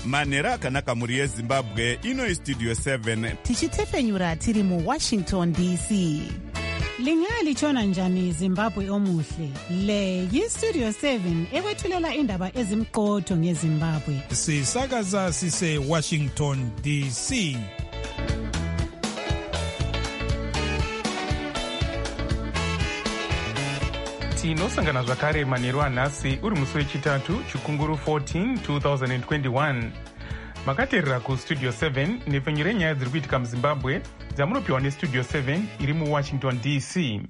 manhero akanaka mhuri yezimbabwe. Ino Studio 7 tichitefenyura tiri muWashington DC. Lingalitshona njani Zimbabwe omuhle? Le yiStudio 7 ekwethulela indaba ezimqotho ngeZimbabwe. Sisakaza sise Washington DC. Tinosangana zvakare manheru anhasi uri musi wechitatu chikunguru 14 2021. Makateerera kuStudio 7 nepfenyu renyaya dziri kuitika muZimbabwe dzamunopiwa neStudio 7 iri muWashington DC.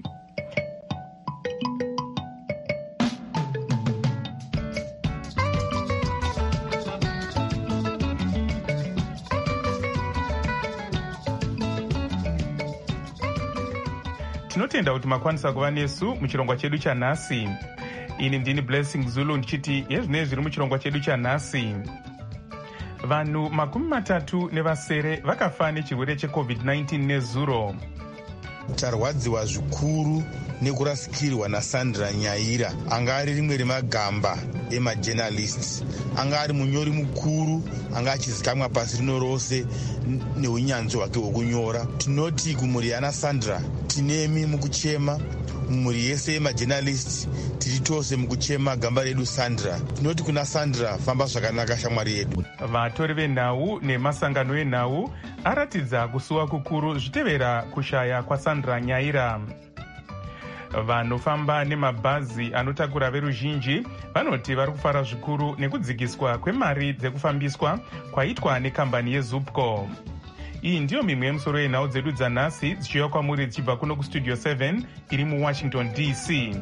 Tinotenda kuti makwanisa kuva nesu muchirongwa chedu chanhasi. Ini ndini Blessing Zulu ndichiti yezvinezvi zviri muchirongwa chedu chanhasi. Vanhu 30 vakafa nechirwere cheCovid-19 nezuro. Tarwadziwa zvikuru nekurasikirwa naSandra Nyaira, anga ari rimwe remagamba emajournalist, anga ari munyori mukuru, anga achizikamwa pasi rino rose neunyanzvi hwake hwokunyora. Tinoti kumhuri yana Sandra tinemi mukuchema, mhuri yese yemajournalist tiri tose mukuchema gamba redu Sandra. Tinoti kuna Sandra, famba zvakanaka shamwari yedu. Vatori venhau nemasangano enhau aratidza kusuwa kukuru zvitevera kushaya kwaSandra Nyaira. Vanofamba nemabhazi anotakura veruzhinji vanoti vari kufara zvikuru nekudzikiswa kwemari dzekufambiswa kwaitwa nekambani yeZupco. Iyi ndiyo mimwe yemusoro yenhau dzedu dzanhasi dzichiuya kwamuri dzichibva kuno kuStudio 7 iri muWashington DC.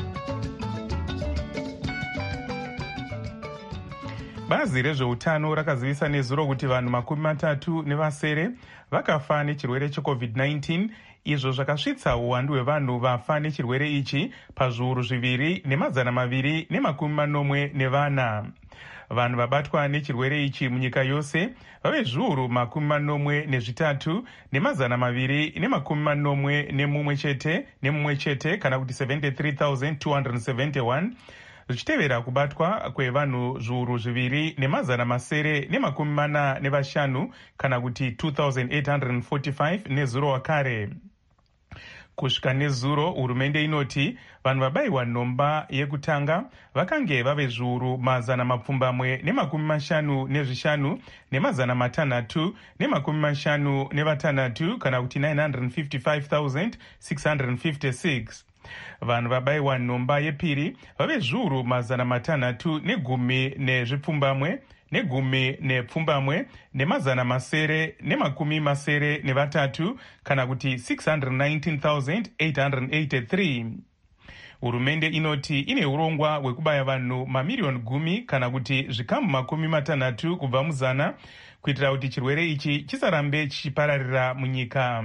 Bazi rezveutano rakazivisa nezuro kuti vanhu 37 vakafa nechirwere cheCovid-19, izvo zvakasvitsa uwandu hwevanhu vafa nechirwere ichi pazviuru 2,240. Vanhu vabatwa nechirwere ichi munyika yose vave zviuru 83,241 nemumwe chete kana kuti 73,271, zvichitevera kubatwa kwevanhu zviuru 2,945 kana kuti 2,845 nezuro wakare. Kusvika nezuro, hurumende inoti vanhu vabayiwa nhomba yekutanga vakange vave zviuru 155 ne656 kana kuti 955,656. Vanhu vabayiwa nhomba yepiri vave zviuru 610 ne913 kana kuti 619,883. Hurumende inoti ine urongwa hwekubaya vanhu mamiliyoni 10 kana kuti zvikamu 60 kubva muzana kuitira kuti chirwere ichi chisarambe chichipararira munyika.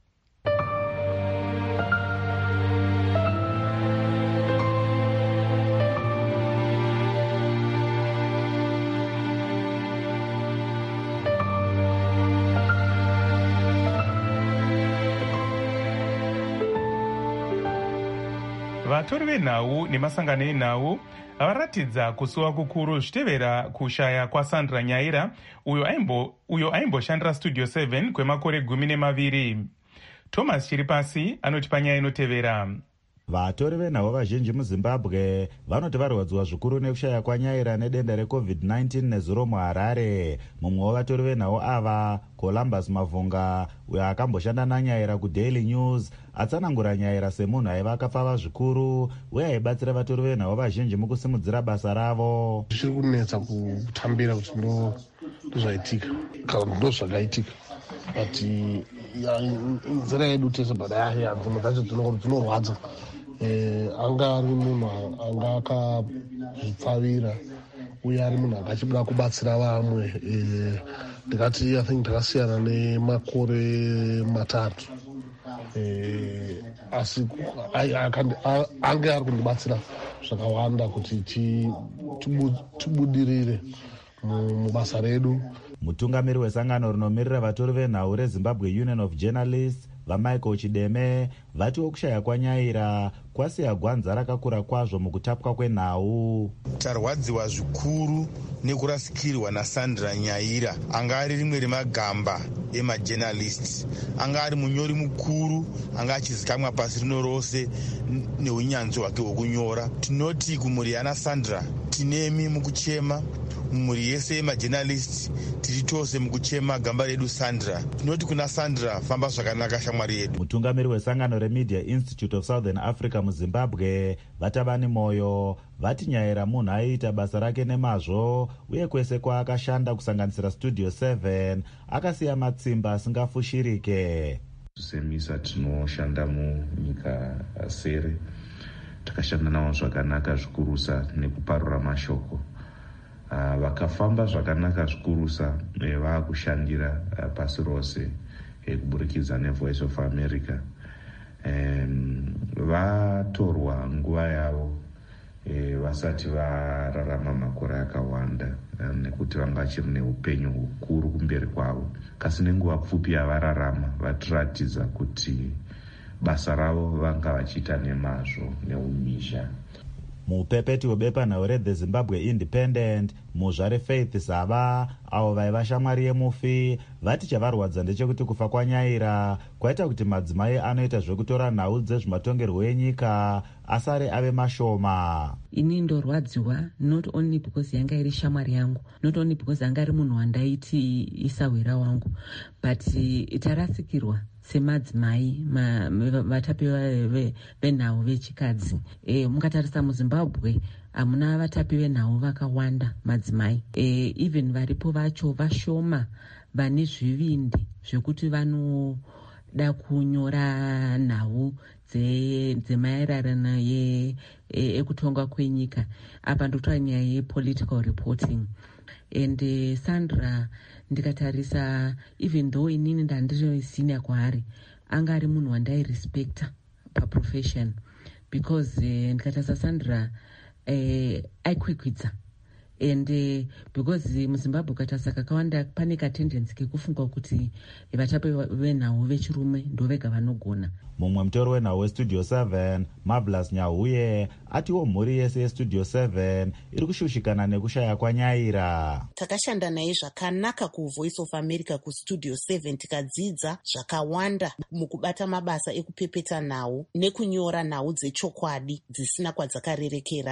Vatori venhau nemasangano enhau varatidza kusuwa kukuru zvitevera kushaya kwaSandra Nyaira, uyo aimboshandira Studio 7 kwemakore 12. Thomas Chiripasi anoti panyaya inotevera. Vatori venhau vazhinji muZimbabwe vanoti varwadziwa zvikuru nekushaya kwaNyaira nedenda reCovid-19 nezuro muHarare. Mumwe wavatori venhau ava, Columbus Mavhunga, uyo akamboshanda naNyaira kuDaily News, atsanangura Nyaira semunhu aiva akapfava zvikuru uye aibatsira vatori venhau vazhinji mukusimudzira basa ravo. Zviri kunetsa kutambira kuti ndozvaitika kana ndozvakaitika, but nzira yedu tese bada dzimwe dzacho dzinorwadza. Anga ari munhu anga akazvipfavira uye ari munhu akachibuda kubatsira vamwe. Ndikati I think takasiyana nemakore 3, asi anga ari kundibatsira zvakawanda kuti tibudirire mubasa redu. Mutungamiri wesangano rinomirira vatori venhau reZimbabwe Union of Journalists, vamichael chideme vatiwo kushaya kwanyaira kwasiya gwanza rakakura kwazvo mukutapwa kwenhau. Tarwadziwa zvikuru nekurasikirwa naSandra Nyaira, anga ari rimwe remagamba emajournalist, anga ari munyori mukuru, anga achizikamwa pasi rino rose neunyanzvi hwake hwokunyora. Tinoti kumhuri yaSandra tinemi mukuchema, mumhuri yese yemajournalist tiri tose mukuchema gamba redu Sandra. Tinoti kuna Sandra, famba zvakanaka shamwari yedu. Mutungamiri wesangano reMedia Institute of Southern Africa muZimbabwe Vatabani Moyo vati Nyaira munhu aiita basa rake nemazvo uye kwese kwaakashanda kusanganisira Studio 7 akasiya matsimba asingafushirike. Semisa tinoshanda munyika sere, takashanda navo zvakanaka zvikurusa nekuparura mashoko. Vakafamba zvakanaka zvikurusa vaakushandira pasi rose kuburikidza neVoice of America. Vatorwa nguva yavo vasati vararama makore akawanda nekuti vanga vachiri neupenyu hukuru kumberi kwavo. Kasi nenguva pfupi yavararama vatiratidza kuti basa ravo vanga vachiita nemazvo neumhizha. Mupepeti webepanhau reThe Zimbabwe Independent muzvare Faith Zava avo vaiva shamwari yemufi vati chavarwadza ndechekuti kufa kwaNyaira kwaita kuti madzimai anoita zvekutora nhau dzezvematongerwo enyika asare ave mashoma. Ini ndorwadziwa not only because yanga iri shamwari yangu, not only because anga ari munhu wandaiti isawira wangu, but itarasikirwa semadzimai vatapi venhau vechikadzi. Mukatarisa muZimbabwe hamuna vatapi venhau vakawanda madzimai. Even varipo vacho vashoma vane zvivindi zvekuti vanoda kunyora nhau dzemaererano ekutonga kwenyika. Apa ndokutora nyaya yepolitical reporting. And Sandra ndikatarisa, even though inini ndandiri senior kwaari, anga ari munhu wandairespekta paprofession, because ndikatarisa Sandra aikwikwidza. And because muZimbabwe ukatarisa kakawanda pane katendency kekufungwa kuti vatapi venhau vechirume ndo vega vanogona. Mumwe mutori wenhau weStudio 7 Marvelous Nyahuye atiwo mhuri yese yeStudio 7 iri kushushikana nekushaya kwaNyaira. Takashanda naye zvakanaka kuVoice of America kuStudio 7, tikadzidza zvakawanda mukubata mabasa ekupepeta nhau nekunyora nhau dzechokwadi dzisina kwadzakarerekera.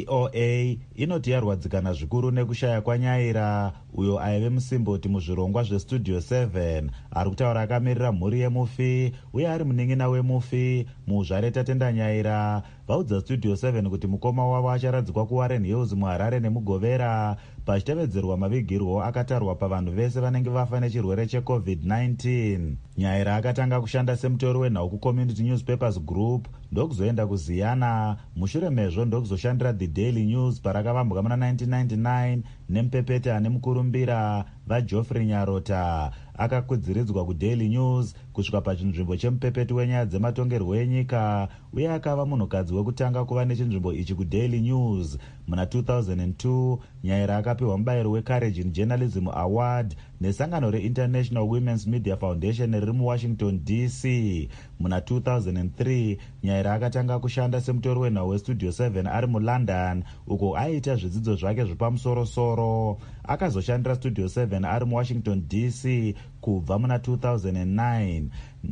VOA inoti yarwadzikana zvikuru nekushaya kwaNyaira uyo aive musimboti muzvirongwa zveStudio 7 ari kutaura akamirira mhuri yemufi uye ari muneng'ina wemufi muzvare Tatenda Nyaira vaudza Studio 7 kuti mukoma wavo acharadzikwa kuWarren Hills muHarare nemuGovera pachitevedzerwa mavigirwo akatarwa pavanhu vese vanenge vafa nechirwere cheCovid-19. Nyaira akatanga kushanda semutori wenhau kuCommunity Newspapers Group ndokuzoenda kuZiyana, mushure mezvo ndokuzoshandira The Daily News parakavambwa muna 1999 nemupepeti ane mukurumbira vaGeoffrey Nyarota. Akakwidziridzwa kuDaily News kusvika pachinzvimbo chemupepeti wenyaya dzematongerwo enyika uye akava munhukadzi wekutanga kuva nechinzvimbo ichi kuDaily News. Muna 2002 Nyaira akapiwa mubayiro weCourage in Journalism Award nesangano reInternational Women's Media Foundation riri muWashington DC. Muna 2003 Nyaira akatanga kushanda semutori wenhau weStudio 7 ari muLondon uko aiita zvidzidzo zvake zvepamusoro-soro. Akazoshandira Studio 7 ari muWashington DC kubva muna 2009.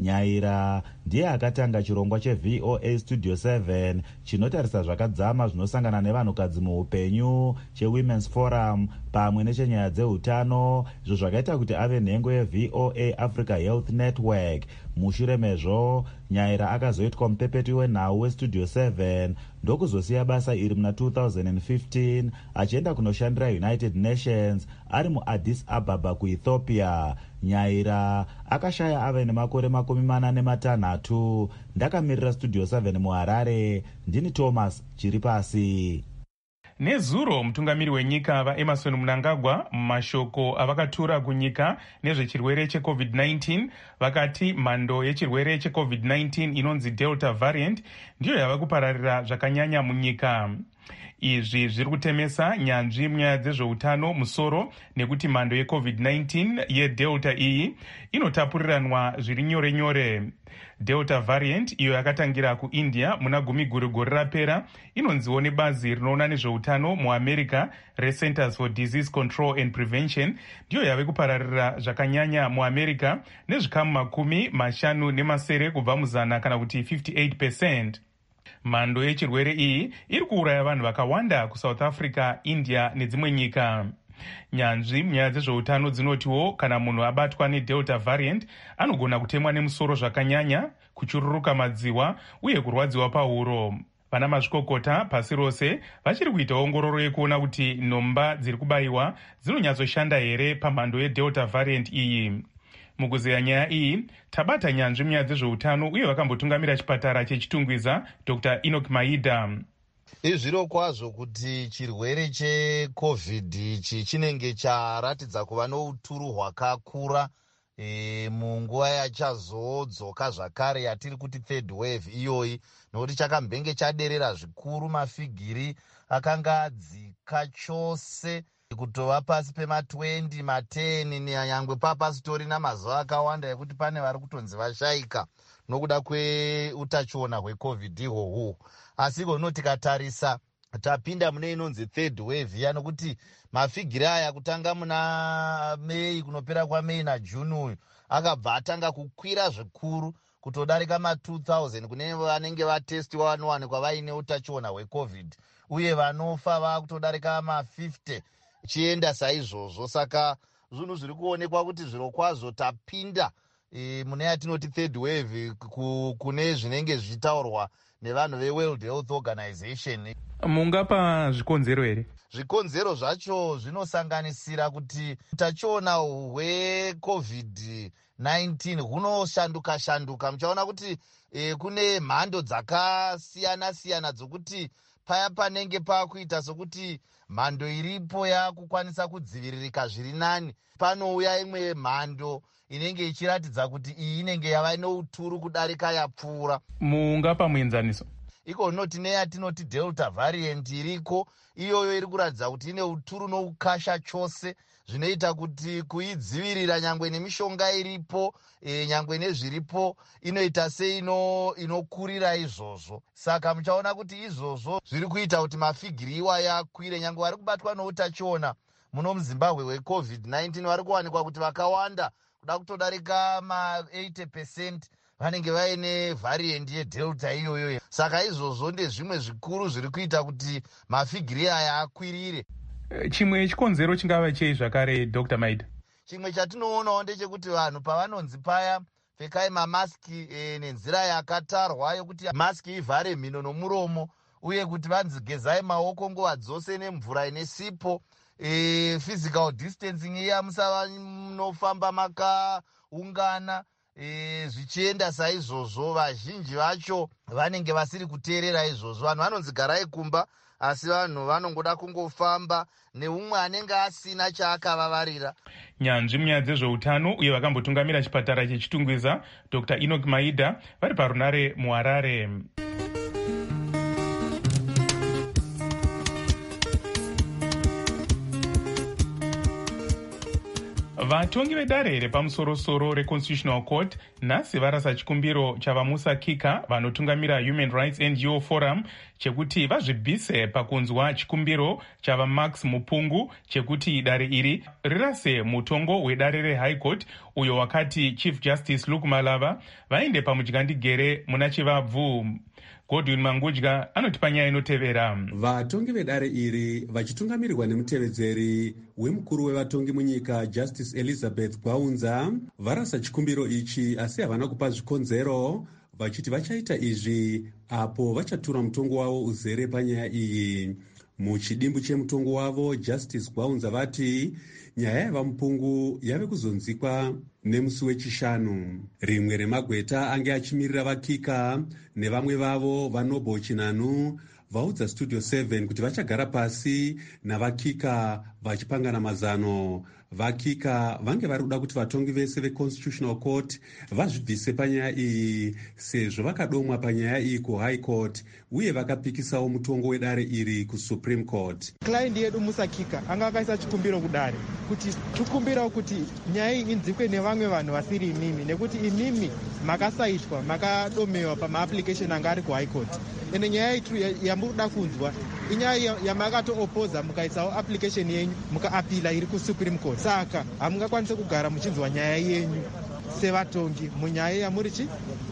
Nyaira ndiye akatanga chirongwa cheVOA Studio 7 chinotarisa zvakadzama zvinosangana nevanhukadzi muupenyu cheWomen's Forum pamwe nechenyaya dzeutano, izvo zvakaita kuti ave nhengo yeVOA Africa Health Network. Mushure mezvo Nyaira akazoitwa mupepeti wenhau weStudio 7 ndokuzosiya basa iri muna 2015 achienda kunoshandira United Nations ari muAddis Ababa kuEthiopia. Nyaira akashaya ave nemakore 46. Ndakamirira Studio 7 muHarare, ndini Thomas Chiripasi. Nezuro mutungamiri wenyika vaEmerson Mnangagwa mumashoko avakatura kunyika nezvechirwere cheCovid-19 vakati mhando yechirwere cheCovid-19 inonzi Delta variant ndiyo yava kupararira zvakanyanya munyika. Izvi zviri kutemesa nyanzvi munyaya dzezveutano musoro nekuti mhando yeCovid-19 yeDelta iyi inotapuriranwa zviri nyore nyore. Delta variant iyo yakatangira kuIndia muna gore rapera inonziwo nebazi rinoona nezveutano muAmerica reCenters for Disease Control and Prevention ndiyo yave kupararira zvakanyanya muAmerica nezvikamu 50 kubva muzana kana kuti 58%. Mhando yechirwere iyi iri kuuraya vanhu vakawanda kuSouth Africa, India nedzimwe nyika. Nyanzvi munyaya dzezveutano dzinotiwo kana munhu abatwa neDelta variant anogona kutemwa nemusoro zvakanyanya, kuchururuka madziwa uye kurwadziwa pahuro. Vana mazvikokota pasi rose vachiri kuita ongororo yekuona kuti nhomba dziri kubayiwa dzinonyatsoshanda here pamhando yeDelta variant iyi. Mukuzeya nyaya iyi tabata nyanzvi munyaya dzezveutano uye vakambotungamira chipatara chechitungwiza Dr. Enoch Maida. Izviro kwazvo kuti chirwere cheCovid ichi chinenge charatidza kuva nouturu hwakakura munguva yachazodzoka zvakare yatiri kuti third wave iyoyi, nokuti chakambenge chaderera zvikuru. Mafigiri akanga adzika chose kutova pasi pema20 ma10 nyangwe papasitori namazuva akawanda ekuti pane vari kutonzi vashayika nokuda kweutachiona hweCovid ihwohwo. Asi kono tikatarisa tapinda mune inonzi third wave ya, nokuti mafigiri aya kutanga muna Mei kunopera kwaMei naJuni uyu akabva atanga kukwira zvikuru kutodarika ma2000 kune vanenge vatestiwa vanowanikwa vaine utachiona hweCovid, uye vanofa vakutodarika ma50 chienda saizvozvo. Saka zvinhu zviri kuonekwa kuti zviro kwazvo tapinda mune yatinoti third wave kune zvinenge zvichitaurwa nevanhu veWorld Health Organization. Mungapa zvikonzero here? Zvikonzero zvacho zvinosanganisira kuti utachiona hweCovid-19 hunoshanduka. Muchaona kuti kune mhando dzakasiyana dzokuti paya panenge pakuita sokuti mhando iripo yakukwanisa kudziviririka zviri nani, panouya imwe mhando inenge ichiratidza kuti iyi inenge yava nouturu kudarika yapfuura. Mungapa muenzaniso? Iko noti neyatinoti Delta variant iriko, iyoyo iri kuratidza kuti ine uturu noukasha chose, zvinoita kuti kuidzivirira nyangwe nemishonga iripo, nyangwe nezviripo inoita se inokurira izvozvo. Saka muchaona kuti izvozvo zviri kuita kuti mafigiri iwaya akwire. Nyangwe vari kubatwa noutachiona muno muZimbabwe hweCovid-19 vari kuwanikwa kuti vakawanda kuda kutodarika ma80% vanenge vaine variant yeDelta iyoyo. Saka izvozvo ndezvimwe zvikuru zviri kuita kuti mafigiri aya akwirire. Chimwe chikonzero chingava chei zvakare Dr. Maida? Chimwe chatinoonawo ndechekuti vanhu pavanonzi paya pfekai mamaski nenzira yakatarwa yokuti maski ivhare mhino nomuromo, uye kuti vanzi gezai maoko nguva dzose nemvura ine sipo, physical distancing iya musava munofamba makaungana, zvichienda saizvozvo. Vazhinji vacho vanenge vasiri kuteerera izvozvo. Vanhu vanonzi garai kumba, asi vanhu vanongoda kungofamba neumwe anenge asina chaakavavarira. Nyanzvi munyaya dzezveutano uye vakambotungamira chipatara chechitungwiza Dr. Enoch Maida vari parunare muHarare. Vatongi vedare repamusoro-soro reConstitutional Court nhasi varasa chikumbiro chavaMusa Kika vanotungamira Human Rights NGO Forum chekuti vazvibvise pakunzwa chikumbiro chavaMax Mupungu chekuti dare iri rirase mutongo wedare reHigh Court uyo wakati Chief Justice Luke Malava vaende pamudyandegere muna chivabvu. Godwin Mangudya anotipa nyaya inotevera. Vatongi vedare iri vachitungamirirwa nemutevedzeri wemukuru wevatongi munyika Justice Elizabeth Gwaunza varasa chikumbiro ichi, asi havana kupa zvikonzero, vachiti vachaita izvi apo vachatura mutongo wavo uzere panyaya iyi. Muchidimbu chemutongo wavo Justice Gwaunza vati nyaya yavaMupungu yave kuzonzikwa nemusi wechishanu. Rimwe remagweta ange achimirira vaKika nevamwe vavo vaNoble Chinanu vaudza Studio 7 kuti vachagara pasi navaKika vachipangana mazano. vakika vange vari kuda kuti vatongi vese veconstitutional court vazvibvise panyaya iyi sezvo vakadomwa panyaya iyi kuhigh court uye vakapikisawo mutongo wedare iri kusupreme court. Client yedu Musakika anga akaisa chikumbiro kudare kuti tikumbirawo kuti nyaya iyi inzikwe nevamwe vanhu vasiri imimi, nekuti imimi makasaitwa makadomewa pamaapplication anga ari kuhigh court. Ene nyaya itu yamurikuda kunzwa inyaya yamakatoopoza mukaisawo application yenyu mukaapila iri kusupreme court. Saka hamungakwanise kugara muchinzwa nyaya yenyu sevatongi munyaya yamuri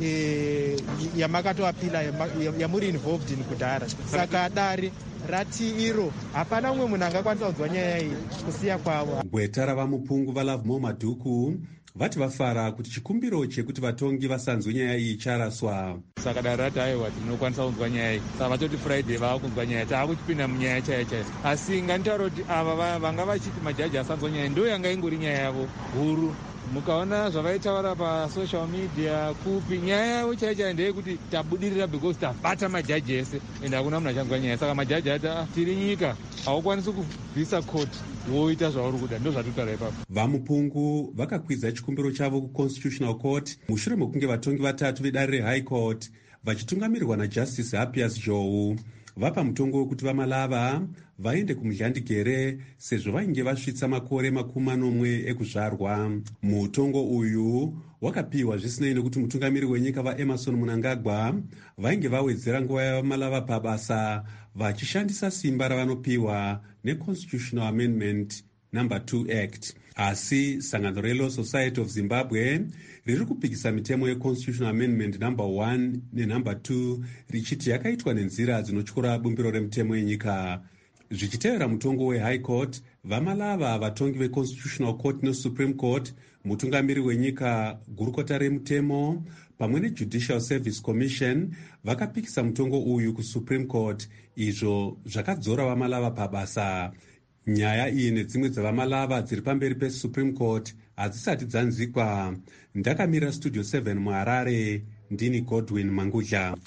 yamakatoapila yamuri involved in kudhara. Saka dare rati iro hapana umwe munhu angakwanisa kunzwa nyaya iyi kusiya kwavo. Gweta ravamupungu vaLovemore Madhuku vati vafara kuti chikumbiro chekuti vatongi vasanzwe nyaya iyi charaswa. Saka dare rati aiwa tinokwanisa kunzwa nyaya iyi, saka vatoti Friday vava kunzwa nyaya, taakuchipinda munyaya chaiyo chaiyo. Asi nganitaura kuti ava vanga vachiti majaji asanzwa nyaya ndo yanga ingori nyaya yavo huru. Mukaona zvavaitaura pasocial media kupi, nyaya yavo chaiyo chaiyo ndeyekuti tabudirira because tabata majaji ese ende hakuna munhu achanzwa nyaya. Saka majaji ati tiri nyika, haukwanisi kubvisa court woita zvauri kuda, ndo zvatotara ipapo. Vamupungu vakakwidza chikumbiro chavo kuconstitutional court mushure mekunge vatongi vatatu vedare rehigh court vachitungamirirwa najustice Hapias Joe vapa mutongo wekuti vamalava vaende kumudhlandigere sezvo vainge vasvitsa makore 40 ekuzvarwa. Mutongo uyu wakapiwa zvisinei nekuti mutungamiri wenyika vaEmerson Mnangagwa vainge vawedzera nguva yavamalava pabasa vachishandisa simba ravanopiwa neConstitutional Amendment No. 2 Act. Asi sangano reLaw Society of Zimbabwe riri kupikisa mitemo yeConstitutional Amendment No. 1 neNo. 2 richiti yakaitwa nenzira dzinotyora bumbiro remitemo yenyika. Zvichitevera mutongo weHigh Court, vamalava vatongi veConstitutional Court neSupreme Court, mutungamiri wenyika, gurukota remutemo pamwe neJudicial Service Commission vakapikisa mutongo uyu kuSupreme Court, izvo zvakadzora vamalava pabasa. Nyaya iyi nedzimwe dzavamalava dziri pamberi peSupreme Court hadzisati dzanzikwa. Ndakamira Studio 7 muHarare, ndini Godwin Mangudla.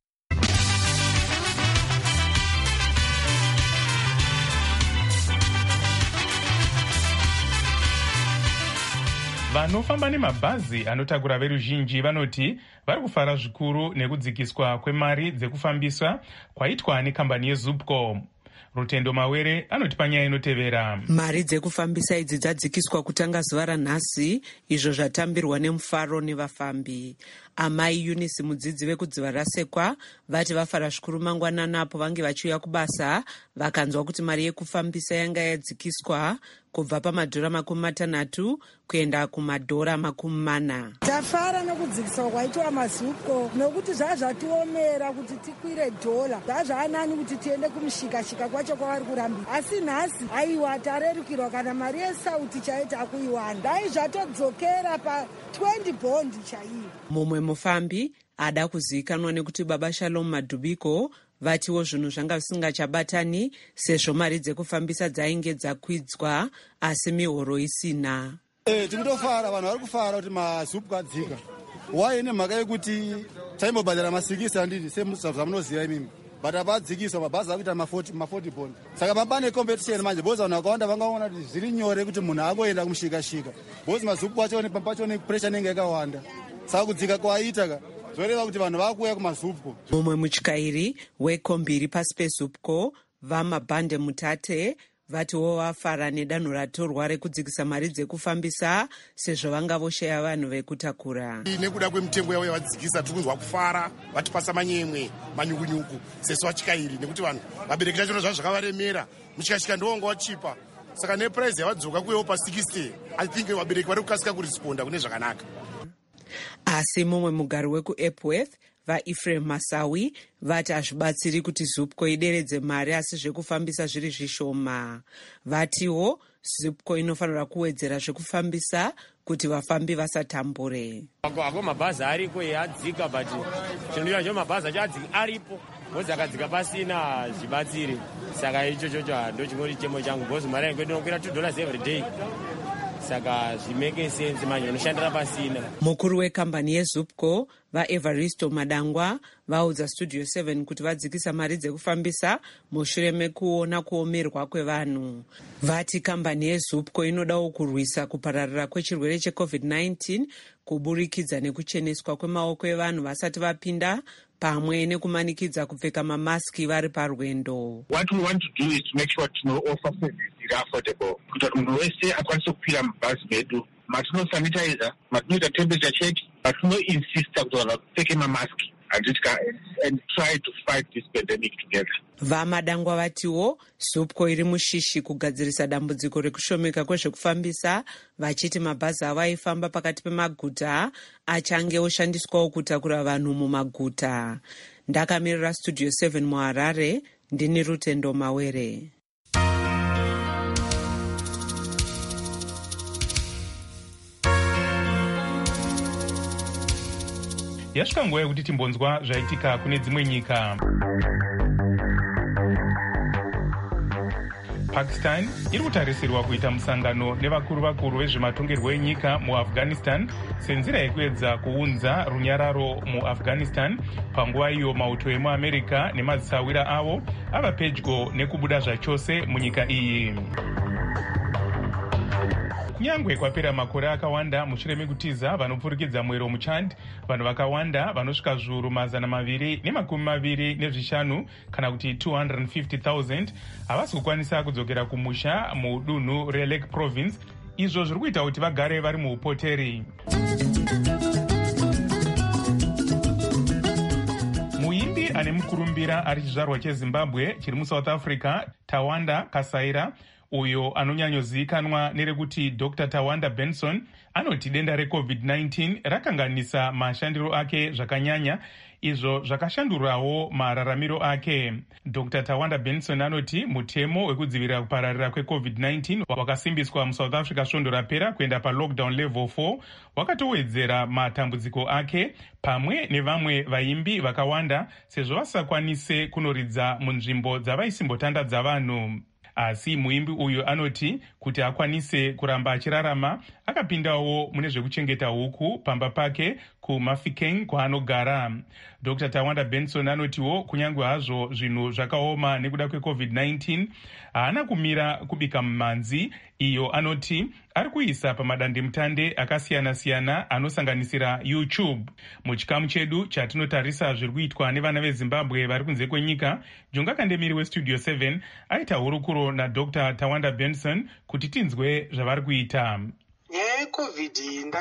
Vanofamba nemabhazi anotakura veruzhinji vanoti vari kufara zvikuru nekudzikiswa kwemari dzekufambisa kwaitwa nekambani yeZupco. Rutendo Mawere anoti panyaya inotevera. Mari dzekufambisa idzi dzadzikiswa kutanga zuva ranhasi, izvo zvatambirwa nemufaro nevafambi. Amai Eunice mudzidzi vekudziva rasekwa vati vafara zvikuru mangwanana apo vange vachiuya kubasa vakanzwa kuti mari yekufambisa yanga yadzikiswa kubva pamadhora 60 kuenda kumadhora 40. Tafara nokudzikiswa kwaitwa maZupco nokuti zvazvatiomera kuti tikwire dhola. Zvazvaanani kuti tiende kumshikashika kwacho kwavari kurambira. Asi nhasi aiwa tarerukirwa kana mari yesauti chaita kuiwana. Dai zvatodzokera pa 20 bondi chaiyo. Mumwe mufambi ada kuzivikanwa nekuti Baba Shalom Madhubiko vatiwo zvinhu zvanga visingachabatani sezvo mari dzekufambisa dzainge dzakwidzwa asi mihoro isina. Tikutofara, vanhu vari kufara kuti maZupco adzika. Wai nemhaka yekuti taimbobhadhara ma60 handiti semunoziva imimi. But apadzikiswa mabhazi akuita ma40 bond. Saka mabane competition manje boza vanhu vakawanda vangaona kuti zviri nyore kuti munhu agoenda kumshikashika. Bozi maZupco pacho ne pressure nenge yakawanda. Saka kudzika kwaita zvoreva kuti vanhu vakuuya kumaZupco. Mumwe mutyairi wekombiri pasi peZupco vaMabhande Mutate vatiwo vafara nedanho ratorwa rekudzikisa mari dzekufambisa sezvo vanga voshaya vanhu vekutakura. Nekuda kwemitengo yavo yavadzikisa tikunzwa kufara, vatipasa manyemwe manyukunyuku sesu vatyairi, nekuti vanhu vabereki tacho zvazvo zvakavaremera, mushikashika ndowanga wachipa. Saka neprice yavadzoka kuyewo pa60, I think vabereki vari kukasika kuresponda kune zvakanaka. Asi mumwe mugari wekuEpworth vaEphraim Masawi vati hazvibatsiri kuti Zupco ideredze mari asi zvekufambisa zviri zvishoma. Vatiwo Zupco inofanira kuwedzera zvekufambisa kuti vafambi vasatambure. Ako mabhazi ariko adzika but chinodiwa cho mabhazi achadzika aripo. Bozi akadzika pasina zvibatsiri. Saka ichocho ndo chingori chemo changu. Bozi mari yangu inokwira $2 every day. Saka zvimeke sense manje unoshandira pasina. Mukuru wekambani yeZupco vaevaristo madangwa vaudza studio 7 kuti vadzikisa mari dzekufambisa mushure mekuona kuomerwa kwevanhu. Vati kambani yezupco inodawo kurwisa kupararira kwechirwere cheCovid-19 kuburikidza nekucheneswa kwemaoko evanhu vasati vapinda pamwe nekumanikidza kupfeka mamaski vari parwendo. What we want to do is to make sure to offer services that are affordable. Kuti munhu wese akwanise kupira mubhazi medu. Matino sanitizer, matinoita temperature check, matino insista kuti vanhu vapfeke mamaski and try to fight this pandemic together. Vamadangwa vatiwo zupco iri mushishi kugadzirisa dambudziko rekushomeka kwezvekufambisa, vachiti mabhazi avo aifamba pakati pemaguta achange oshandiswawo kutakura vanhu mumaguta. Ndakamirira studio 7 muHarare, ndini Rutendo Mawere. Yasvika nguva yekuti timbonzwa zvaitika kune dzimwe nyika. Pakistan iri kutarisirwa kuita musangano nevakuru vezvematongerwo enyika muAfghanistan senzira yekuedza kuunza runyararo muAfghanistan panguva iyo mauto emuAmerica nemadzisawira avo ava pedyo nekubuda zvachose munyika iyi. Kunyangwe kwapera makore akawanda mushure mekutiza vanopfurikidza mwero muChad, vanhu vakawanda vanosvika zviuru 225 kana kuti 250,000 havasi kukwanisa kudzokera kumusha mudunhu reLake Province, izvo zviri kuita kuti vagare vari muupoteri. Muimbi ane mukurumbira ari chizvarwa cheZimbabwe chiri muSouth Africa, Tawanda Kasaira, uyo anonyanyozivikanwa nerekuti Dr. Tawanda Benson, anoti denda reCovid-19 rakanganisa mashandiro ake zvakanyanya, izvo zvakashandurawo mararamiro ake. Dr. Tawanda Benson anoti mutemo wekudzivirira kupararira kweCovid-19 wakasimbiswa muSouth Africa svondo rapera kuenda palockdown level 4 wakatowedzera matambudziko ake pamwe nevamwe vaimbi vakawanda sezvo vasakwanise kunoridza munzvimbo dzavaisimbotandadza vanhu. Asi muimbi uyu anoti kuti akwanise kuramba achirarama akapindawo mune zvekuchengeta huku pamba pake kuMafeking kwaanogara. Dr. Tawanda Benson anotiwo kunyange hazvo zvinhu zvakaoma nekuda kweCovid-19 haana kumira kubika mumhanzi. Iyo anoti ari kuisa pamadandemutande akasiyana-siyana anosanganisira YouTube. Muchikamu chedu chatinotarisa zviri kuitwa nevana veZimbabwe vari kunze kwenyika, Jonga Kandemiri weStudio 7 aita hurukuro naDr. Tawanda Benson kuti tinzwe zvavari kuita. Nyaya yeCovid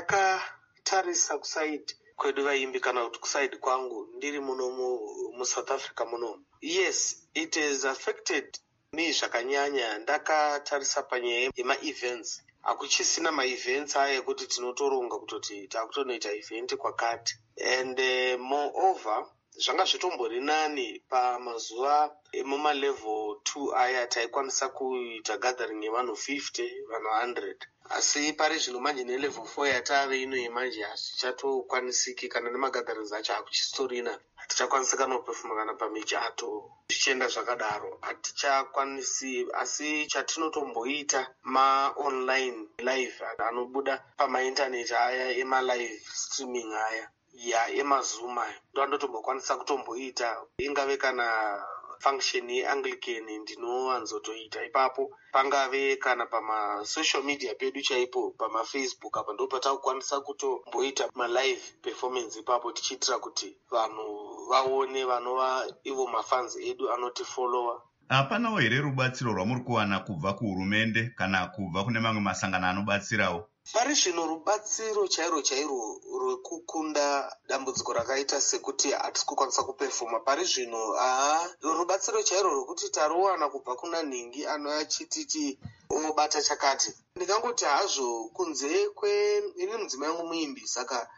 ndakatarisa kusaidi kwedu vaimbi kana kuti kusaidi kwangu ndiri muno muSouth Africa muno. Yes, it is affected me zvakanyanya. Ndakatarisa panyaya yema-events. Hakuchisina ma-events aya ekuti tinotoronga kutoti takutonoita event kwakati. And moreover, zvanga zvitombori nani pamazuva emumalevel 2 aya taikwanisa kuita gathering yevanhu 50, vanhu 100. Asi pari zvino manje nelevel 4 yatave ino yemanje hazvichatokwanisiki kana nemagatherings acho hakuchistorina. Hatichakwanisi kana kupefuma kana pamichato zvichienda zvakadaro. Hatichakwanisi, asi chatinotomboita ma-online live anobuda pamaintaneti aya ema-live streaming aya emaZoom aya ndo andotombokwanisa kutomboita. Ingave kana function yeAnglican ndinowanzotoita ipapo, pangave kana pamasocial media pedu chaipo pamaFacebook apa ndo patakukwanisa kutomboita malive performance ipapo tichiitira kuti vanhu vaone, vanova ivo mafans edu anotifollowa. Hapanawo here rubatsiro rwamuri kuwana kubva kuhurumende kana kubva kune mamwe masangano anobatsirawo? Pari zvino rubatsiro chairo rwekukunda dambudziko rakaita sekuti hatisi kukwanisa kupefoma pari zvino. Rubatsiro chairo rwekuti tarowana kubva kuna nhingi anoachititi obata chakati. Ndingangoti hazvo kunze ini mudzimai wangu muimbi, saka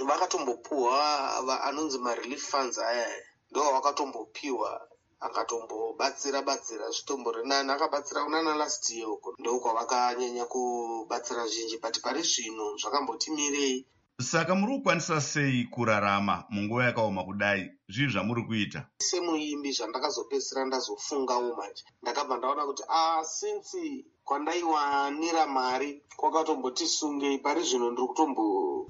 vakatombopuhwa anonzi marelief funds aya ndo wakatombopiwa akatombobatsira zvitombori nani. Akabatsira kunana last year uko ndo kwavakanyanya kubatsira zhinji, but pari zvino zvakambotimirei. Saka muri kukwanisa sei kurarama munguva yakaoma kudai? Zvii zvamuri kuita? Semuimbi zvandakazopedzisira ndazofungawo manje, ndakabva ndaona kuti since kwandaiwanira mari kwakatombotisungei, pari zvino ndiri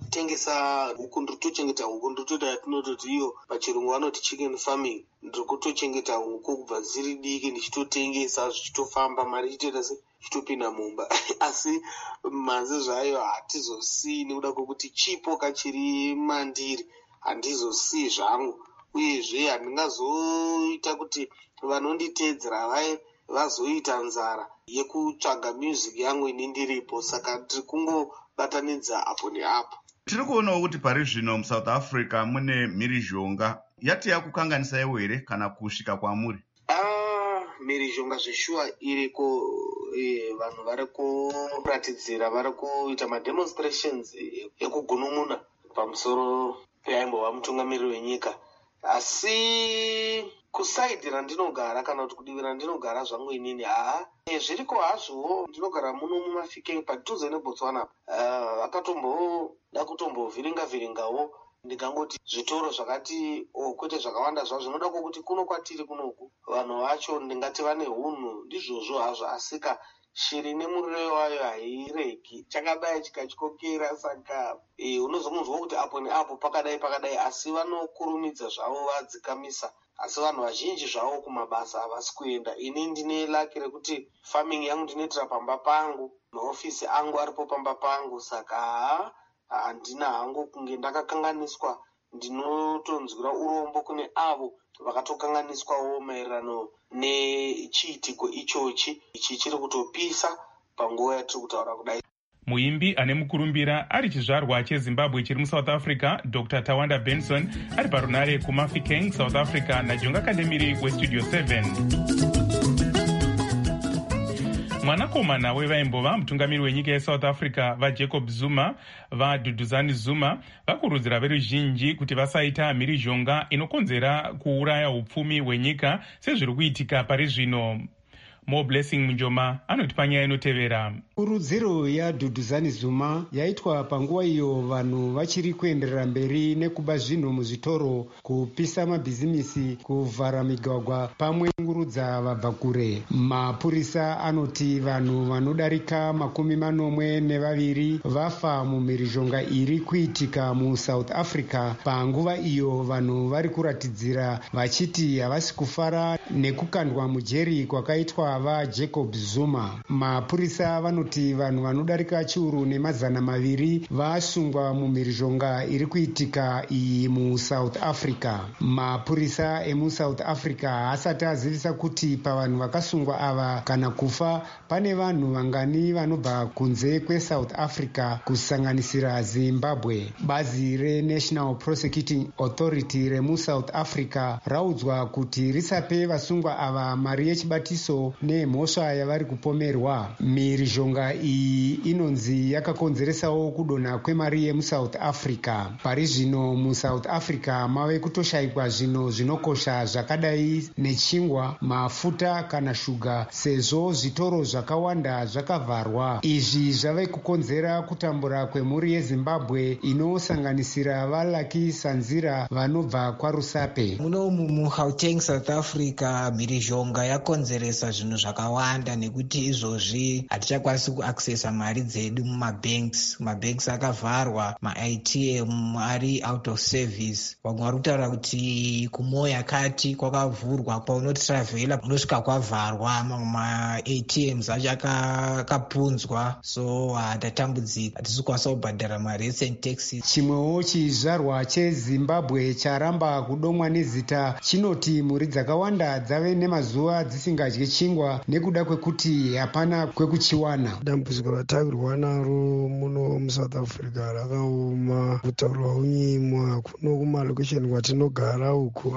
kutotengesa huku, ndiri kutochengeta huku, ndiri tinototi iyo pachirungu vanoti chicken farming. Ndiri kutochengeta huku kubva dziri diki ndichitotengesa zvichitofamba, mari ichitoita se chitopinda mumba asi mhanzi zvayo hatizosii nekuda kwekuti chipo kachiri mandiri handizosii zvangu, uyezve handingazoita kuti vanonditeedzera vazoita nzara yekutsvaga music yangu ini ndiripo. Saka tiri kungobatanidza apo neapo. Tiri kuonawo kuti pari zvino muSouth Africa mune mhirizhonga yati yakukanganisaiwo here kana kusvika kwamuri? Mhirizhonga zveshuwa iriko, vanhu vari kuratidzira, vari kuita mademonstrations ekugunun'una pamusoro peimbova mutungamiriri wenyika. Asi kusaidhi randinogara kana kuti kudivi randinogara zvangu inini, zviriko hazvowo. Ndinogara muno muMafikeng padhuze neBotswana. Vakatomboda kutombovhiringa-vhiringawo, ndingangoti zvitoro zvakati kwete zvakawanda zvazvo, zvinoda kwokuti kuno kwatiri kunoku vanhu vacho ndingati vane hunhu ndizvozvo hazvo, asika shiri nemuriro wayo hairegi, chakadai chikatyokera. Saka unozomunzwa kuti apo neapo pakadai, asi vanokurumidza zvavo vadzikamisa. Asi vanhu vazhinji zvavo kumabasa havasi kuenda. Ini ndine laki rekuti farming yangu ndinoitira pamba pangu, maofisi angu aripo pamba pangu. Saka handina hangu kunge ndakakanganiswa. Ndinotonzwira urombo kune avo vakatokanganiswawo maererano nechiitiko ichochi. Ichi chiri kutopisa panguva yatiri kutaura kudai. Muimbi ane mukurumbira ari chizvarwa cheZimbabwe chiri muSouth Africa, Dr. Tawanda Benson ari parunare kuMafikeng, South Africa, naJonga Kandemiri weStudio 7. Mwanakomana wevaimbova mutungamiri wenyika yeSouth Africa vaJacob Zuma vaDuduzani Zuma vakurudzira veruzhinji kuti vasaita mhirizhonga inokonzera kuuraya upfumi hwenyika sezviri kuitika pari zvino. More Blessing Munjoma anoti panyaya inotevera. Kurudziro yaDuduzani Zuma yaitwa panguva iyo vanhu vachiri kuenderera mberi nekuba zvinhu muzvitoro, kupisa mabhizimisi, kuvhara migwagwa pamwe ngurudza vabva kure. Mapurisa anoti vanhu vanodarika 42 vafa mumhirizhonga iri kuitika muSouth Africa panguva iyo vanhu vari kuratidzira vachiti havasi kufara nekukandwa mujeri kwakaitwa vaJacob Zuma. Mapurisa vanoti vanhu vanodarika chiuru ne200 vasungwa mumhirizhonga iri kuitika iyi muSouth Africa. Mapurisa emuSouth Africa haasati azivisa kuti pavanhu vakasungwa ava kana kufa pane vanhu vangani vanobva kunze kweSouth Africa kusanganisira Zimbabwe. Bazi reNational Prosecuting Authority remuSouth Africa raudzwa kuti risape vasungwa ava mari yechibatiso nemhosva yavari kupomerwa. Mhirizhonga iyi inonzi yakakonzeresawo kudonha kwemari yemuSouth Africa. Pari zvino muSouth Africa mave kutoshayikwa zvinhu zvinokosha zvakadai nechingwa, mafuta kana shuga, sezvo zvitoro zvakawanda zvakavharwa. Izvi zvave kukonzera kutambura kwemhuri yeZimbabwe inosanganisira vaLucky Sanzira vanobva kwaRusape. Muno muGauteng, South Africa, mhirizhonga yakonzeresa zvinhu zvakawanda nekuti izvozvi hatichakwanisi kuaccessa mari dzedu mumabanks. Mabanks akavharwa, maATM ari out of service. Vamwe vari kutaura kuti kuMoyo Kati kwakavhurwa, kwaunoti travela unosvika kwavharwa, maATMs acho akapunzwa, so hatatambudzika, hatisi kukwanisa kubhadhara marecent taxes. Chimwewo chizvarwa cheZimbabwe charamba kudomwa nezita chinoti mhuri dzakawanda dzave nemazuva dzisingadyi chingwa nekuda kwekuti hapana kwekuchiwana. Dambudziko ratawirwa naro muno muSouth Africa rakaoma, kutaurwa unyimwa kuno kumalokesheni kwatinogara uku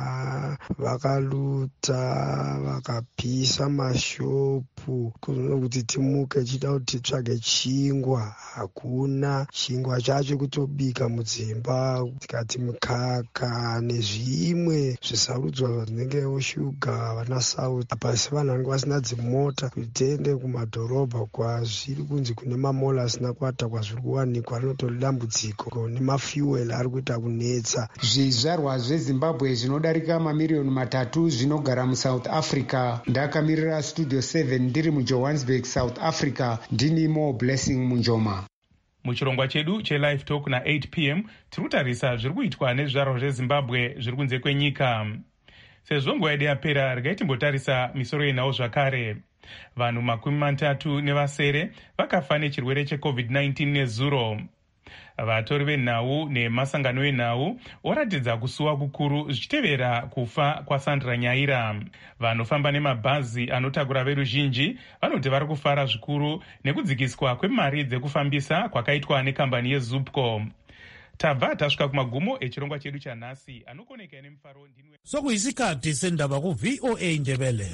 vakaluta vakapisa mashopu kuzoona kuti timuke chida kuti titsvage chingwa, hakuna chingwa chacho kutobika mudzimba, tikati mukaka nezvimwe zvisarudzwa zvinengewo shuga vana South. Pasi vanhu vanenge vasina dzimota kuti tiende kumadhorobha kwazviri kunzi kune mamall asina kuata kwazviri kuwanikwa, rinotori dambudziko nemafuel ari kuita kunetsa. Zvizvarwa zveZimbabwe zvinodarika mamiriyoni 3 zvinogara muSouth Africa. Ndakamirira Studio 7 ndiri muJohannesburg, South Africa. Ndini More Blessing Munjoma. muchirongwa chedu chelive talk na8 p.m. tiri kutarisa zviri kuitwa nezvizvarwa zvezimbabwe zviri kunze kwenyika. Sezvo nguva yedu yapera, regai timbotarisa misoro yenhau zvakare. Vanhu 37 vakafa nechirwere cheCovid-19 nezuro. Vatori venhau nemasangano enhau oratidza kusuwa kukuru zvichitevera kufa kwaSandra Nyaira. Vanofamba nemabhazi anotakura veruzhinji vanoti vari kufara zvikuru nekudzikiswa kwemari dzekufambisa kwakaitwa nekambani yeZupco. Tabva tasvika kumagumo echirongwa chedu chanhasi. Anokoneka nemufaro ndinwe sokuyisikhathi sendaba ku-VOA Ndebele.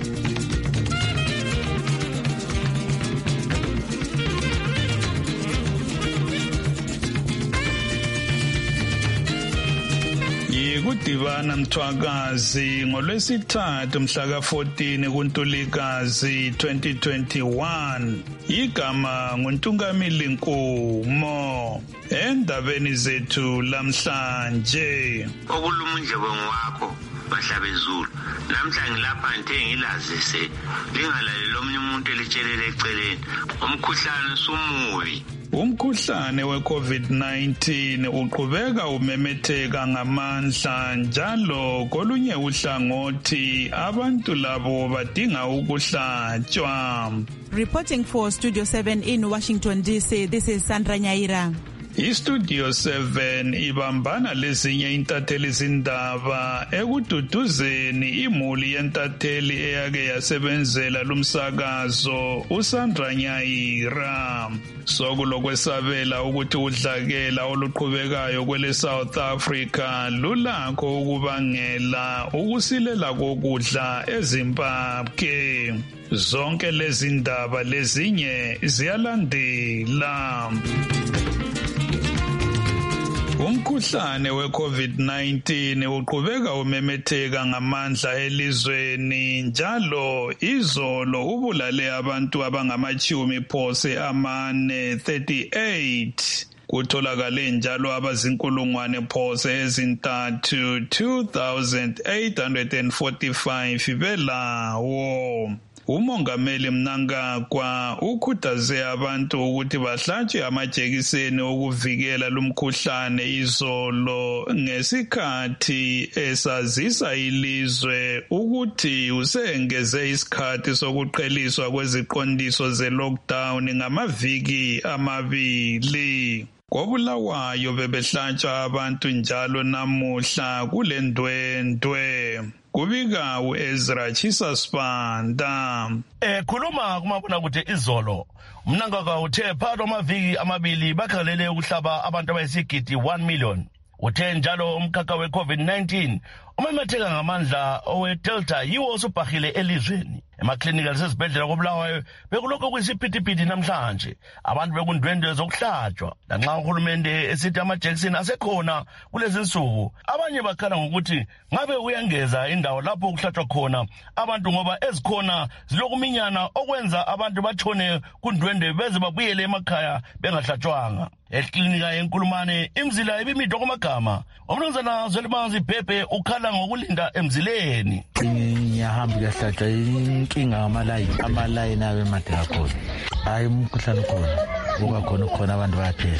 Kudibana Mthwakazi ngolwesithathu mhla ka-14 kuNtulikazi 2021. Igama nguNtungamili Nkumo. Endabeni zethu lamhlanje, okulumunjebo ngwakho bahlabezulu. Namhla ngilapha ngithe ngilazise lingalaleli omunye umuntu elitshelele eceleni. Umkhuhlane sumubi. Umkhuhlane we-COVID-19 uqhubeka umemetheka ngamandla njalo kolunye uhlangothi abantu labo badinga ukuhlatshwa. Reporting for Studio 7 in Washington, D.C., this is Sandra Nyaira. iStudio 7 ibambana lezinye intatheli zindaba ekududuzeni imuli yentatheli eyake yasebenzela lumsakazo uSandra Nyaira. Sokulokwesabela ukuthi udlakela oluqhubekayo kwele South Africa lulakho ukubangela ukusilela kokudla eZimbabwe. Zonke lezi ndaba lezinye ziyalandela. Umkhuhlane we-COVID-19 uqhubeka umemetheka ngamandla elizweni njalo izolo ubulale abantu abangama-38. Kutholakale njalo abazinkulungwane ezintathu 2,845 belawo. Umongameli Mnangagwa ukhuthaze abantu ukuthi bahlatshwe amajekiseni okuvikela lumkhuhlane izolo ngesikhathi esazisa ilizwe ukuthi usengeze isikhathi sokuqheliswa kweziqondiso ze-lockdown ngamaviki 2. Kobulawayo bebehlatshwa abantu njalo namuhla kule ndwendwe. Kubika uEzra Chisasipanda. Khuluma kumabona kude izolo. Mnangagwa uthe phakathi kwamaviki 2 bakhalele ukuhlaba abantu abayisigidi 1 million. Uthe njalo umkhakha we-COVID-19 umemetheka ngamandla owe-Delta yiwo osubhahile elizweni. Emaklinika lasezibhedlela kobulawayo bekulokho kuyisiphithiphithi namhlanje. Abantu bekundwendwe zokuhlatshwa. Lanxa uhulumende esithi amajekiseni asekhona kulezi nsuku, abanye bakhala ngokuthi ngabe uyangeza indawo lapho kuhlatshwa khona abantu ngoba ezikhona zilokuminyana okwenza abantu bathone kundwendwe beze babuyele emakhaya bengahlatshwanga. Eklinika yenkulumane imzila ibimidwa kwamagama. Umnumzana Zwelibanzi Bhebhe ukhala ngokulinda emzileni. Ngiyahamba ngiyahlatshwa inkinga amalayini abe made kakhulu. Hayi umkhuhlane khona kuba khona abantu bayaphela.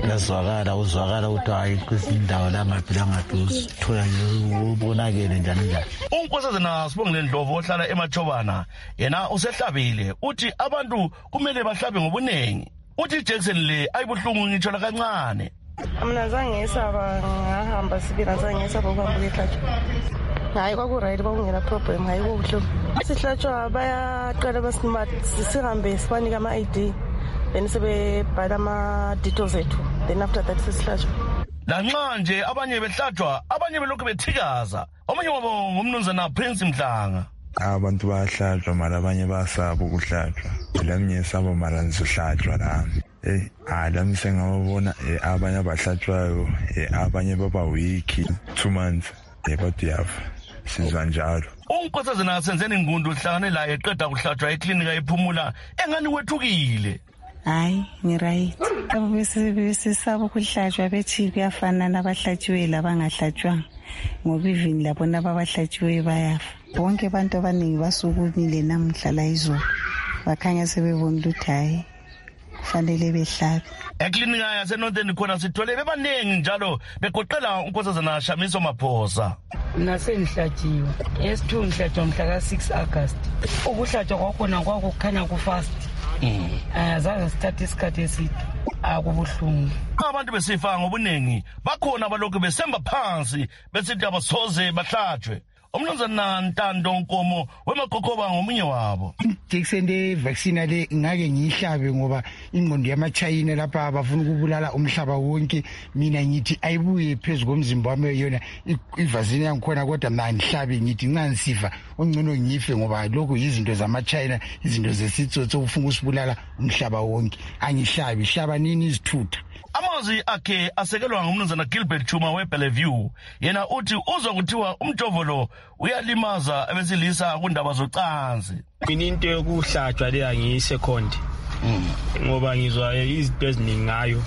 Uzwakala ukuthi hayi kwizindawo langaphi usithola ubonakele njani. Unkosazana Sibongile Ndlovu ohlala eMachobana yena usehlabile uthi abantu kumele bahlabe ngobunengi. Uthi iJackson le ayibuhlungu ngitsho la kancane. Mina zange ngisaba ngahamba sibira zange ngisaba ukuhamba ukuyihlatshwa. Hayi kwaku-right kwakungela problem hayi kubuhlungu. Sihlatshwa bayaqala basimathi sihambe sibanika ama-ID then sebebhala ama-details ethu then after that sesihlatshwa. Lanxa nje abanye behlatshwa abanye belokhu bethikaza. Omunye wabo ngumnumzana Prince Mhlanga. Abantu bayahlatshwa mara abanye bayasaba ukuhlatshwa. La ngiyesaba mara ngizohlatshwa lami. Lami sengabona abanye abahlatshwayo abanye baba week 2 months bathi yafa sizwa njalo. Unkosazana Senzeni Ngundu uhlangane la eqeda kuhlatshwa eklinika ephumula engani wethukile. Hayi ngiright. Abesisaba ukuhlatshwa bethi kuyafana nabahlatshiwe labangahlatshwanga ngoba even labo nabahlatshiwe bayafa. Bonke abantu abaningi basukumile namhla la izolo. Bakhanya sebebona ukuthi hayi fanele behlabe. Eklinika yaseNorthern khona sithole bebaningi njalo begoqela unkosazana Shamiso Maphosa. Nasengihlatshiwe S2 ngihlatshwa mhla ka-6 August. Ukuhlatshwa kwakhona kwakukhanya kufast. Azange sithathe isikhathi eside. Akubuhlungu. Abantu besifa ngobuningi bakhona balokhu besemba phansi besithi abasoze bahlatshwe. Umnumzana Ntando Nkomo weMakokoba ngomunye wabo. Ijekiseni vaccine le ngake ngiyihlabe ngoba ingqondo yamaChina lapha abafuna ukubulala umhlaba wonke. Mina ngithi ayibuye phezulu komzimba wami yona ivaccine yangikhona kodwa mina ngihlabe ngithi nxa ngisifa ongcono ngife ngoba lokho izinto zamaChina izinto zesitsotso ufuna usibulala umhlaba wonke. Angihlabi hlaba nini izithutha. Amazwi akhe asekelwa ngumnumzana Gilbert Chuma weBellevue. Yena uthi uzwa kuthiwa umjovolo uyalimaza abesilisa kundaba zocansi. Mina into yokuhlatshwa le angiyisekhond. Ngoba ngizwa izinto eziningi ngayo.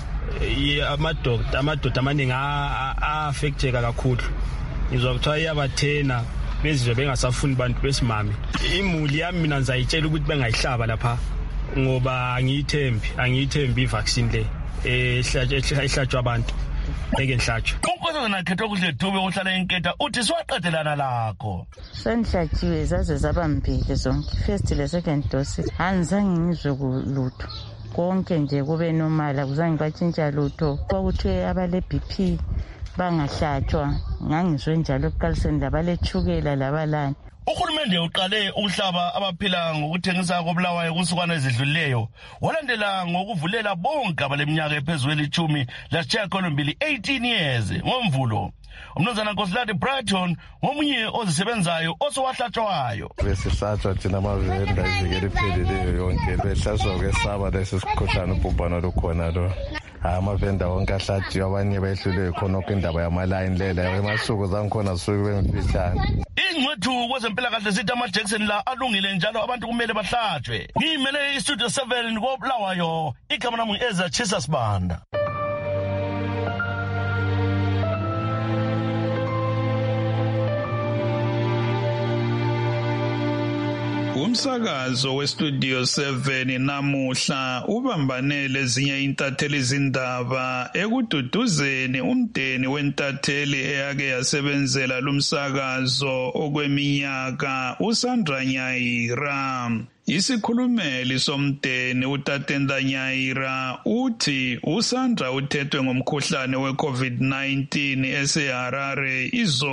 Amadoda amaningi affecteka kakhulu. Ngizwa kuthiwa iyabathena bezizwe bengasafuni abantu besimame. Imuli yami mina ngizayitshela ukuthi bengayihlaba lapha ngoba angiyithembi ivaccine le. Ihlatshwa abantu ngeke ngihlatshwe. Unkosazana Khetho kuhle Dube uhlala enketha uthi siwaqedelana lakho. Sengihlatshiwe zaze zabambili zonke first le second dose. Anzange ngizwe kulutho. Konke nje kube normal akuzange batshintsha lutho. Kwakuthiwe abale BP bangahlatshwa ngangizwe njalo kuqaliseni labalechukela labalani. Uhulumende uqale ukuhlaba abaphila ngokuthengisa kobulawayo kusukwana ezidlulileyo walandela ngokuvulela bonke abaleminyaka ephezulu eli-10 lasishiyagalombili 18 years ngomvulo. Umnumzana Nkosilade Brighton ngomunye ozisebenzayo osowahlatshwayo. Besihlatshwa thina amavenda iviki elipheleleyo yonke behlatshwa kwesaba lesi sikhuhlane ubhubhane olukhona lo. Amavenda wonke ahlatshiwe abanye behlulwe khona indaba yamalayini lela emasuku zangikhona suke bemfitshane. Ingcwethu kwezempilakahle sithi amajekiseni la alungile njalo abantu kumele bahlatshwe. Ngimele iStudio 7 koBulawayo igama lami Eza Chisa Sibanda. Umsakazo weStudio 7 namuhla ubambane lezinye intatheli zindaba ekududuzeni umdeni wentatheli eyake yasebenzela lumsakazo okweminyaka uSandra Nyaira. Isikhulumeli somdeni uTatenda Nyaira uthi uSandra uthethwe ngomkhuhlane weCovid-19 eseHarare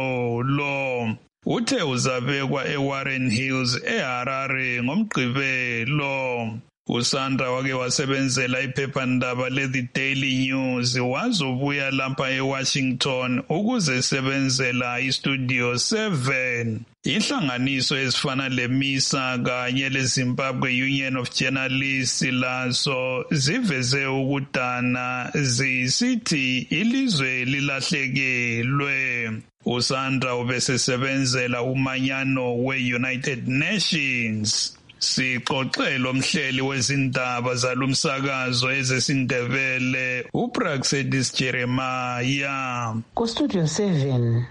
izolo. Uthe uzabekwa eWarren Hills eHarare ngoMgqibelo. uSandra wake wasebenzela iphephandaba leThe Daily News wazobuya lapha eWashington ukuze sebenzela iStudio 7. Inhlanganiso ezifana leMISA kanye leZimbabwe Union of Journalists lazo ziveze ukudana zisithi ilizwe lilahlekelwe. uSandra ubesesebenzela umanyano weUnited Nations. Sixoxela umhleli wezindaba zalumsakazo ezesindebele uPraxedis Jeremiah. KuStudio 7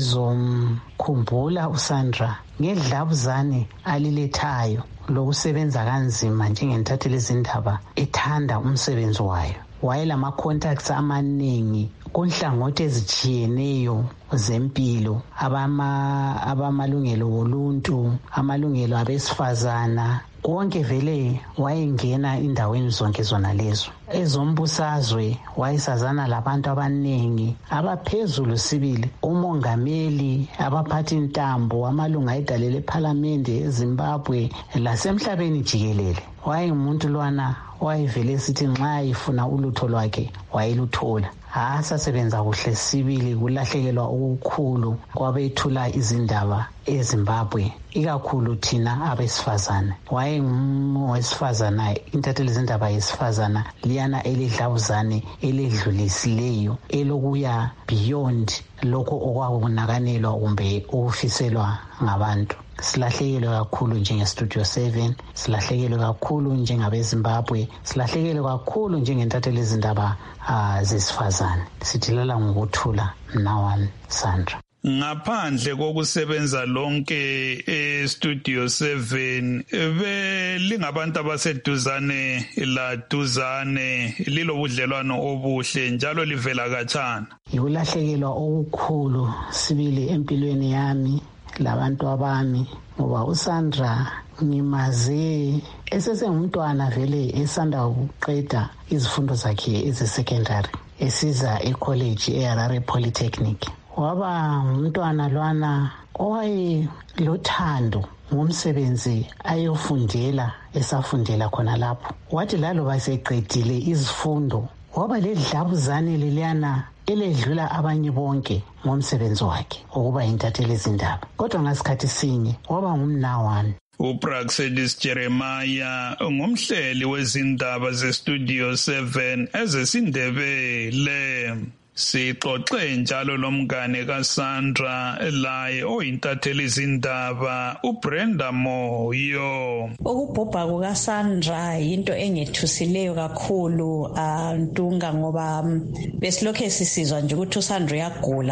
sizomkhumbula uSandra ngedlabuzane alilethayo lokusebenza kanzima njengentatheli ezindaba ethanda umsebenzi wayo. Wayelama contacts amaningi kunhlangothi ezitshiyeneyo zempilo, abamalungelo oluntu, amalungelo abesifazana, konke vele wayengena indaweni zonke zona lezo. Ezombusazwe wayesazana labantu abaningi abaphezulu sibili, umongameli, abaphathi intambo, amalunga ayidalele eParliament eZimbabwe lasemhlabeni jikelele. Wayengumuntu lwana wayevele sithi nxa ifuna ulutho lwakhe wayeluthola. Sasebenza kuhle sibili, kulahlekelwa okukhulu kwabethula izindaba eZimbabwe, ikakhulu thina abesifazana. Wayengowesifazana, intatheli zindaba yesifazana liyana elidlabuzane eledlulisileyo elokuya beyond lokho okwakunakanelwa kumbe okufiselwa ngabantu. Silahlekelwe kakhulu njengeStudio 7, silahlekelwe kakhulu njengabeZimbabwe, silahlekelwe kakhulu njengentatheli izindaba zesifazane. Sithilala ngokuthula mnawami Sandra. ngaphandle kokusebenza lonke eStudio 7 belingabantu abaseduzane laduzane lilobudlelwano obuhle njalo livela khatshana. Yikulahlekelwa okukhulu sibili empilweni yami labantu abami ngoba uSandra ngimaze esesengumntwana vele esanda ukuqeda izifundo zakhe eze-secondary esiza ecollege eHarare Polytechnic. Waba ngumntwana lwana owayelothando ngomsebenzi ayofundela esafundela khona lapho. Wathi laloba seqedile izifundo waba ledlabuzane leliyana eledlula abanye bonke ngomsebenzi wakhe ukuba yintatheli izindaba. Kodwa ngasikhathi sinye waba ngumnawami. uPraxedis Jeremiah ngumhleli wezindaba zeStudio 7 ezesindebele. Sixoxe njalo lomngane kaSandra laye oyintatheli izindaba uBrenda Moyo. Ukubhubha kukaSandra into engethusileyo kakhulu Ntunga ngoba besilokhe sisizwa nje ukuthi uSandra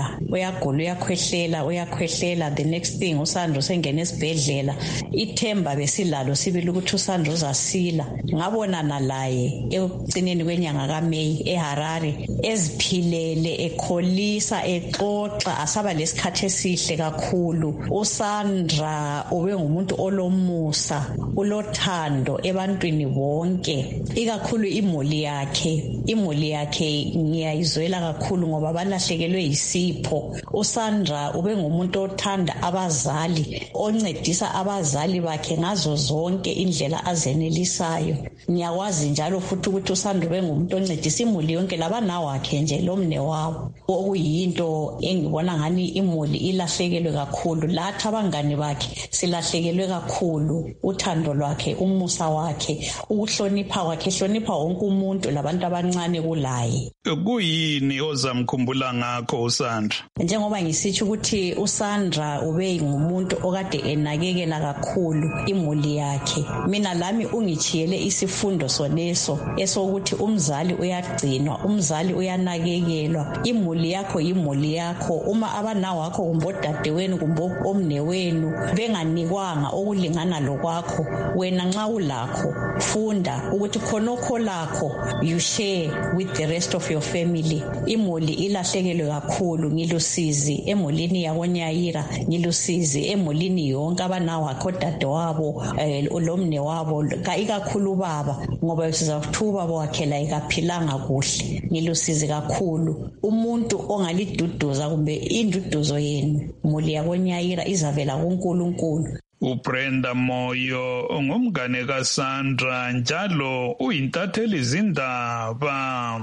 uyakhwehlela the next thing uSandra usengena esibhedlela. Ithemba besilalo sibili ukuthi uSandra uzasila. Ngabonana laye ekugcineni kwenyanga kaMeyi eHarare eziphile ekholisa exoxa asaba lesikhathi esihle kakhulu. uSandra ube ngumuntu olomusa ulothando ebantwini bonke ikakhulu imuli yakhe ngiyayizwela kakhulu ngoba balahlekelwe yisipho. uSandra ube ngumuntu othanda abazali oncedisa abazali bakhe ngazo zonke indlela azenelisayo. Ngiyakwazi njalo futhi ukuthi uSandra ube ngumuntu oncedisa imuli yonke labanawo wakhe nje lomne wabo okuyinto engibona ngani imuli ilahlekelwe kakhulu. Lathi abangani bakhe silahlekelwe kakhulu uthando lwakhe umusa wakhe ukuhlonipha kwakhe ehlonipha wonke umuntu labantu abancane kulaye. Kuyini ozamkhumbula ngakho uSandra? Njengoba ngisitsho ukuthi uSandra ube ngumuntu okade enakekela kakhulu imuli yakhe. Mina lami ungichiyele isifundo soneso esokuthi umzali uyagcinwa, umzali uyanakekelwa. Imuli yakho yimuli yakho. Uma abanawo wakho kumbe odadewenu kumbe omnewenu benganikwanga okulingana lokwakho, wena nxa ulakho funda ukuthi khonokho lakho you share with the rest of your family. Imuli ilahlekelwe kakhulu. Ngilusizi emulini yakonyayira, ngilusizi emulini yonke abanawo wakho dadewabo lomne wabo ikakhulu baba ngoba sizakuthuba bowakhela ikaphilanga kuhle. Ngilusizi kakhulu. Umuntu ongaliduduza kumbe induduzo yenu muli yakonyayira izavela kuNkulunkulu. uBrenda Moyo ngumngane kaSandra njalo uyintatheli izindaba.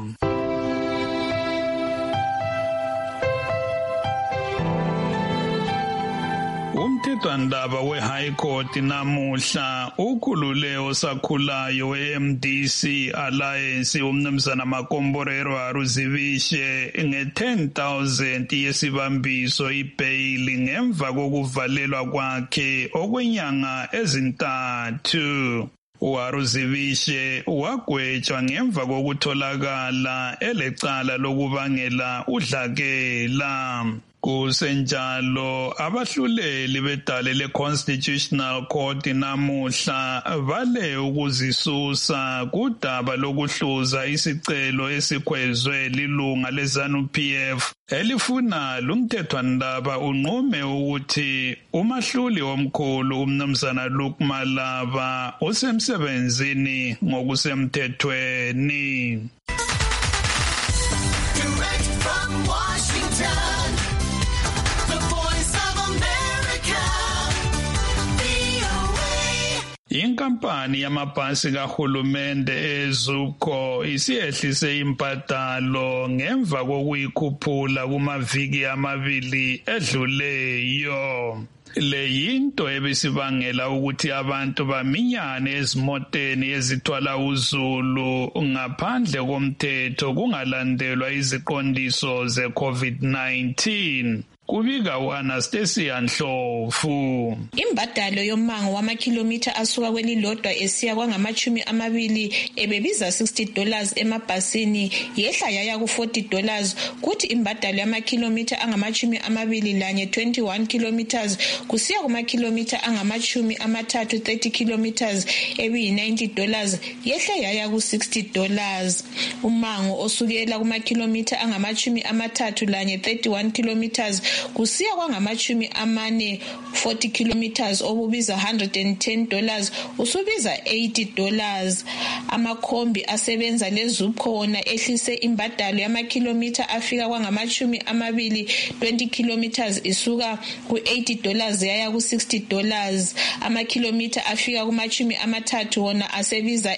Umthethwandaba weHigh Court namuhla ukhulule osakhulayo weMDC Alliance umnumzana Makomborero Aruzivishe nge-10,000 yesibambiso ibail ngemva kokuvalelwa kwakhe okwenyanga ezintathu. uAruzivishe wagwetshwa ngemva kokutholakala elecala lokubangela udlakela. Kusenjalo abahluleli bedale le-Constitutional Court namuhla bale ukuzisusa kudaba lokuhluza isicelo esikhwezwe lilunga leZANU-PF elifuna lumthethwandaba unqume ukuthi umahluli omkhulu umnumzana Luke Malaba usemsebenzini ngokusemthethweni. Direct from Washington. Inkampani yamabhasi kahulumende eZUPCO isiyehlise imbadalo ngemva kokuyikhuphula kumaviki amabili edluleyo. Le yinto ebisibangela ukuthi abantu baminyane ezimoteni ezithwala uzulu ngaphandle komthetho kungalandelwa iziqondiso ze-COVID-19. kubika u-Anastasia Ndlovu. Imbadalo yomango wamakhilomitha asuka kwelilodwa esiya kwangama-20 ebebiza $60 emabhasini yehla yaya ku-$40, kuthi imbadalo yamakhilomitha angama-21 21 kilometers kusiya kumakhilomitha angama-30 30 kilometers ebiyi-$90 yehla yaya ku-$60. Umango osukela kumakhilomitha angama-30 31 kilometers kusiya kwangama-40 40 kilometers obubiza $110 usubiza $80. Amakhombi asebenza leZupco wona ehlise imbadalo yamakhilomitha afika kwangama-20 20 kilometers isuka ku-$80 yaya ku-$60. Amakhilomitha afika kuma-30 wona asebiza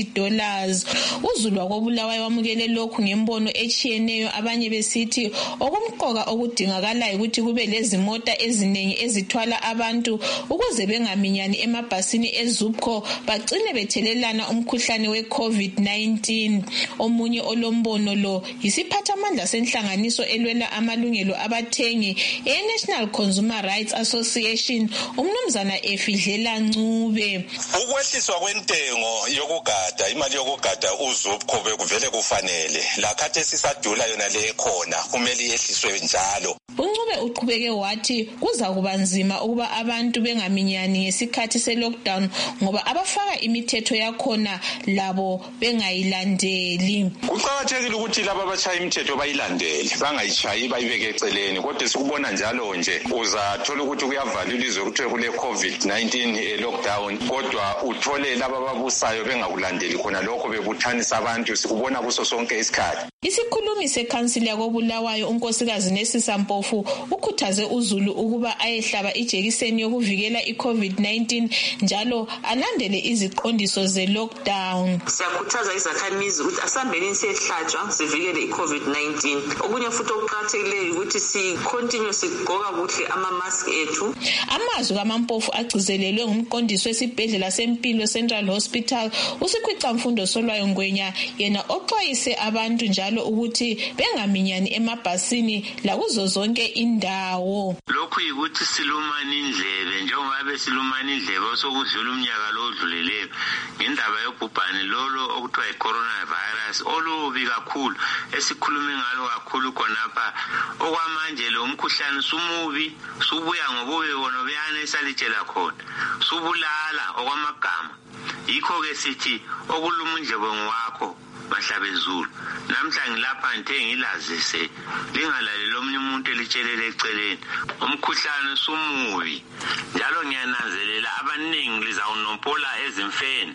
$80. UZulu wakoBulawayo wamukele lokhu ngembono etshiyeneyo, abanye besithi okumqoka okudingakalayo ukuthi kube lezimota eziningi ezithwala abantu ukuze bengaminyani emabhasini eZupco bagcine bethelelana umkhuhlane we-COVID-19. Omunye olombono lo yisiphathamandla senhlanganiso elwela amalungelo abathengi e-National Consumer Rights Association, umnumzana Efidlela Ncube. Ukwehliswa kwentengo yokugada, imali yokugada uZupco bekuvele kufanele. Lakhathi sisadula yona le khona kumele yehliswe njalo. UNcube uqhubeke wathi kuza kuba nzima ukuba abantu bengaminyani ngesikhathi se-lockdown ngoba abafaka imithetho yakhona labo bengayilandeli. Kuqakathekile ukuthi laba abashaya imithetho bayilandele, bangayichayi bayibeke eceleni, kodwa sikubona njalo nje uzathola ukuthi kuyavalwa ilizwe kuthiwe kule COVID-19 lockdown, kodwa uthole laba ababusayo bengakulandeli khona lokho bebuthanisa abantu, sikubona kuso sonke isikhathi. Isikhulumi sekhansili yakoBulawayo unkosikazi Nesisa Mpofu ukhuthaze uZulu ukuba ayehlaba ijekiseni yokuvikela i-COVID-19 njalo alandele iziqondiso ze-lockdown. Siyakhuthaza izakhamizi ukuthi asambeni siyehlatshwa sivikele i-COVID-19. Okunye futhi okuqakathekileyo ukuthi si-continue sigqoka kuhle ama-mask ethu. Amazwi kaMampofu agcizelelwe ngumqondisi wesibhedlela sempilo Central Hospital uSikhwicamfundo Solwayo Ngwenya, yena oxwayise abantu njalo ukuthi bengaminyani emabhasini lakuzo zonke indawo. Lokhu yikuthi silumana indlebe njengoba besilumana indlebe osokudlula umnyaka lo odlulileyo ngendaba yobhubhane lolo okuthiwa yi-coronavirus olubi kakhulu esikhulume ngalo kakhulu khonapha. Okwamanje lo mkhuhlane sumubi, subuya ngobubi bona beyana esalitshela khona, subulala okwamagama. Yikho-ke sithi okuluma undlebongo wakho bahlabezulu. Namhla ngilapha ngithe ngilazise lingalaleli omunye umuntu elitshelele eceleni. Umkhuhlane sumubi njalo ngiyananzelela abaningi lizawunompola ezimfeni.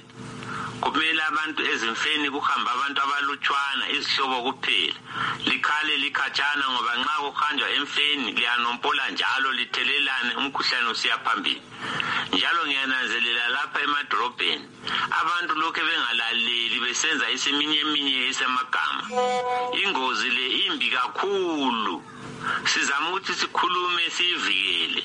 Kumele abantu ezimfeni kuhamba abantu abalutshwana, izihlobo kuphela. Likhale likhatshana ngoba nxa kuhanjwa emfeni liyanompola njalo lithelelane, umkhuhlane usiya phambili. Njalo ngiyananzelela lapha emadrobheni abantu lokho bengalaleli besenza isiminyeminye esemagama. Ingozi le imbi kakhulu. Sizama ukuthi sikhulume siyivikele.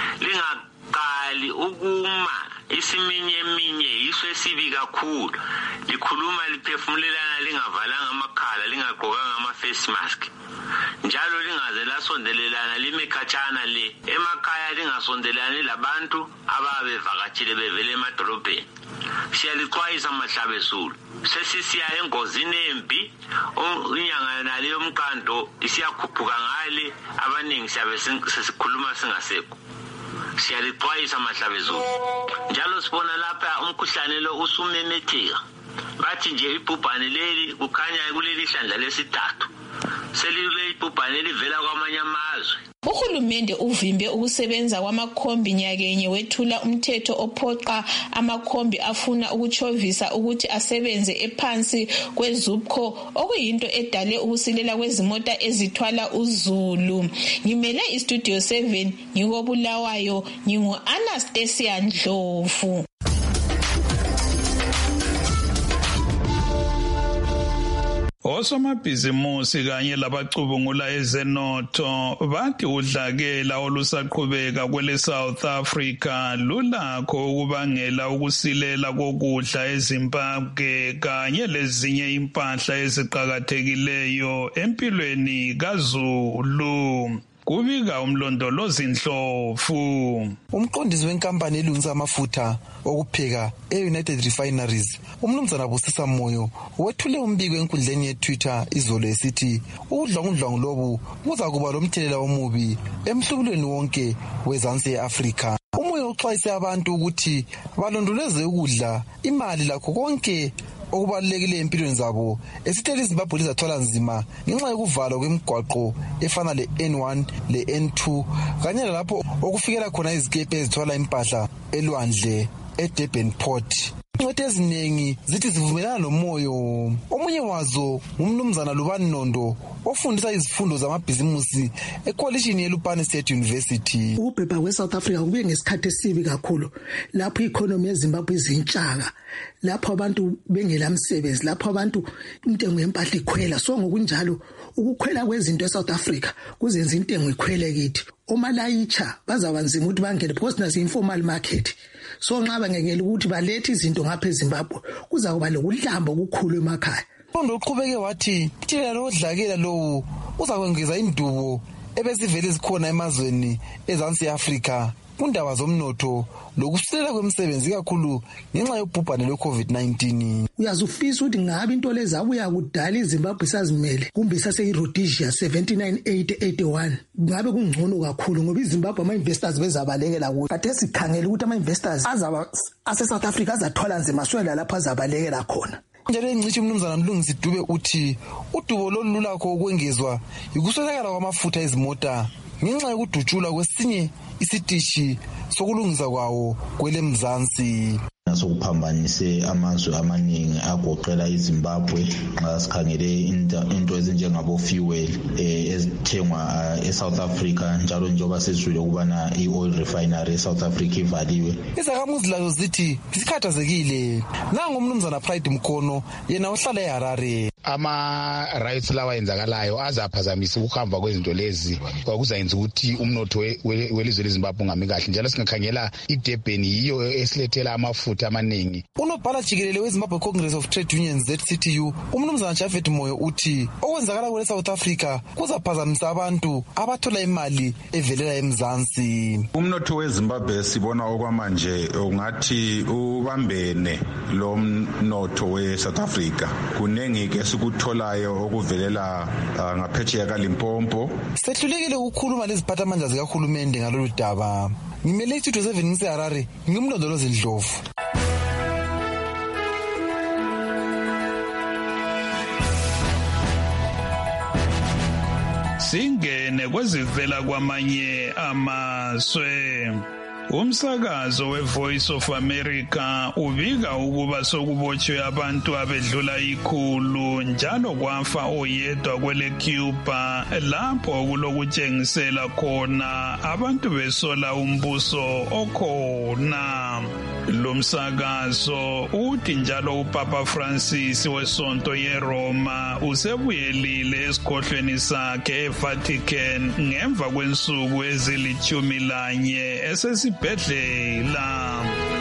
Lingaqali ukuma isiminyeminye yiso esibi kakhulu. Likhuluma liphefumulelana lingavalanga amakhala, lingagqokanga ama-face mask. Njalo lingaze lasondelelana lime khatshana le. Emakhaya lingasondelani labantu ababevakatshile bevele emadolobheni. Siyalixwayisa mahlabezulu. Sesisiya engozini embi, inyanga nale yomqando isiyakhuphuka ngale, abaningi siyabe sesikhuluma singasekho. Siyalixwayisa mahlabezulu. Njalo sibona lapha umkhuhlane lo usumemetheka. Bathi nje ibhubhane leli kukhanya kuleli hlandla lesithathu. Selile ibhubhane livela kwamanye amazwe. Uhulumende uvimbe ukusebenza kwamakhombi nyakenye wethula umthetho ophoqa amakhombi afuna ukuchovisa ukuthi asebenze ephansi kweZupco, okuyinto edale ukusilela kwezimota ezithwala uZulu. Ngimele iStudio 7 ngikoBulawayo, ngingu-Anastasia Ndlovu. Osomabhizimusi kanye labacubungula ezenotho bathi udlakela olusaqhubeka kwele South Africa lulakho ukubangela ukusilela kokudla eZimbabwe kanye lezinye impahla eziqhakathekileyo empilweni kaZulu. kubika umlondolozi Ndlovu. Umqondisi wenkampani elungisa amafutha okupheka e-United Refineries, umnumzana Busisa Moyo, wethule umbiko enkundleni ye-Twitter izolo esithi udlwangudlwangu lobu kuza kuba lomthelela omubi emhlubulweni wonke wezansi e-Afrika. Umoya uxwayise abantu ukuthi balondoloze ukudla, imali lakho konke okubalulekile empilweni zabo esithele iZimbabwe lizathola nzima ngenxa yokuvalwa kwemigwaqo efana le-N1 le-N2 kanye lapho okufikela khona izikepe ezithwala impahla elwandle eDurban Port. Incwadi eziningi zithi zivumelana nomoyo. Omunye wazo umnumzana Lubani Nondo ofundisa izifundo zamabhizimusi ekolishini yeLupane State University. Ukubhebha kweSouth Africa kubuye ngesikhathi esibi kakhulu lapho i-economy yeZimbabwe izintshaka, lapho abantu bengela msebenzi, lapho abantu intengo yempahla ikhwela. So ngokunjalo ukukhwela kwezinto eSouth Africa kuzenza intengo ikhwele kithi. Omalayicha bazabanzima ukuthi bangene because nasi informal market. So nxa bangengela ukuthi balethe izinto ngapha eZimbabwe kuzakuba lokudlamba okukhulu emakhaya. Nondo uqhubeke wathi thina lodlakela lowo uzakwengeza indubo ebesivele zikhona emazweni ezansi eAfrika kundaba zomnotho lokusilela kwemisebenzi kakhulu ngenxa yobhubhane lwe-COVID-19. Uyazufisa ukuthi ngabe into lezabuya kudala iZimbabwe sazimele kumbe sase-Rhodesia 7981 ngabe kungcono kakhulu ngoba iZimbabwe ama-investors bezabalekela kuyo. Kade sikhangela ukuthi ama-investors ase-South Africa azathola nzima swela lapho azabalekela khona. Njalo engcithi umnumzana Mlungisi Dube uthi udubo lolu lakho ukwengezwa ikuswelakala kwamafutha ezimota ngenxa yokudutshulwa kwesinye isitishi sokulungisa kwawo kwelemzansi. Sokuphambanise amazwe amaningi agoqela iZimbabwe nxa sikhangele into ezinjengabo fuel ezithengwa eSouth Africa njalo njengoba sezwile ukubana i-oil refinery eSouth Africa ivaliwe. Izakhamuzi lazo zithi zikhathazekile. Nangu umnumzana Pride Mkhono yena uhlala eHarare. Ama-rights lawa enzakalayo azaphazamisa ukuhamba kwezinto lezi kwakuzayenza ukuthi umnotho welizwe leZimbabwe ungami kahle njalo singakhangela iDurban yiyo esilethela amafutha amaningi. Unobhala jikelele weZimbabwe Congress of Trade Unions ZCTU umnumzana Japhet Moyo uthi okwenzakala kule South Africa kuzaphazamisa abantu abathola imali evelela emzansi. Umnotho weZimbabwe sibona okwamanje ungathi ubambene lo mnotho weSouth Africa. Kunengi ke sikutholayo okuvelela ngaphetsheya kaLimpopo. Sehlulekile ukukhuluma leziphathamandla zikahulumende ngalolu daba. Ngimele iStudio 7 ngiseHarare ngimlondolozi Ndlovu. Singene kwezivela kwamanye amazwe. Umsakazo weVoice of America ubika ukuba sokubotshwe abantu abedlula 100 njalo kwafa oyedwa kwele Cuba lapho kulokutshengisela khona abantu besola umbuso okhona. Lo msakazo uthi njalo uPapa Francis weSonto yeRoma usebuyelile esikhohlweni sakhe eVatican ngemva kwensuku ezili-11 esesibhedlela.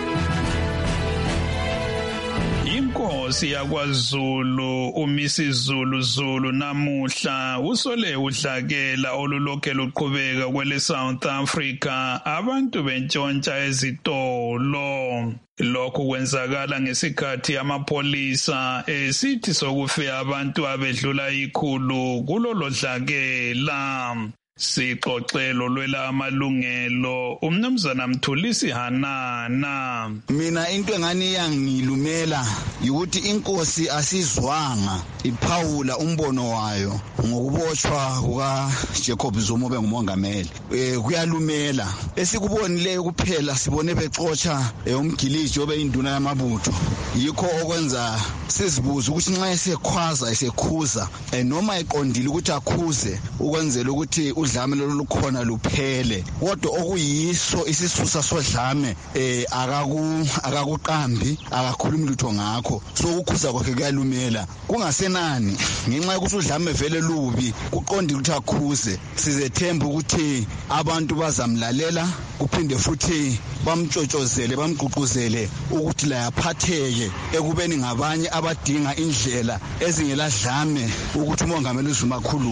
Inkosi yakwaZulu uMisi Zulu namuhla usole udlakela olulokhe luqhubeka kwele South Africa abantu bentshontsha ezitolo. Lokhu kwenzakala ngesikhathi amapolisa esithi sokufe abantu abedlula 100 kulolo dlakela. Sixoxelo lwela amalungelo umnumzana Mthulisi Hanana. Mina into engani yangilumela ukuthi inkosi asizwanga iphawula umbono wayo ngokubotshwa kuka Jacob Zuma bengumongameli. Kuyalumela esikubonileyo kuphela sibone bexotsha umgiliji obe induna yamabutho. Yikho okwenza sizibuza ukuthi nxa esekhwaza esekhuza noma eqondile ukuthi akhuze ukwenzela ukuthi udlame lolukhona luphele kodwa okuyiso isisusa sodlame akakuqambi akakhulumi lutho ngakho so ukukhuza kwakhe kuyalumela kungasenani ngenxa yokuthi udlame vele lubi kuqondile ukuthi akhuze sizethemba ukuthi abantu bazamlalela kuphinde futhi bamtshotshozele bamgqugquzele ukuthi la yaphatheke ekubeni ngabanye abadinga indlela ezingeladlame ukuthi umongameli uZuma akhululwe.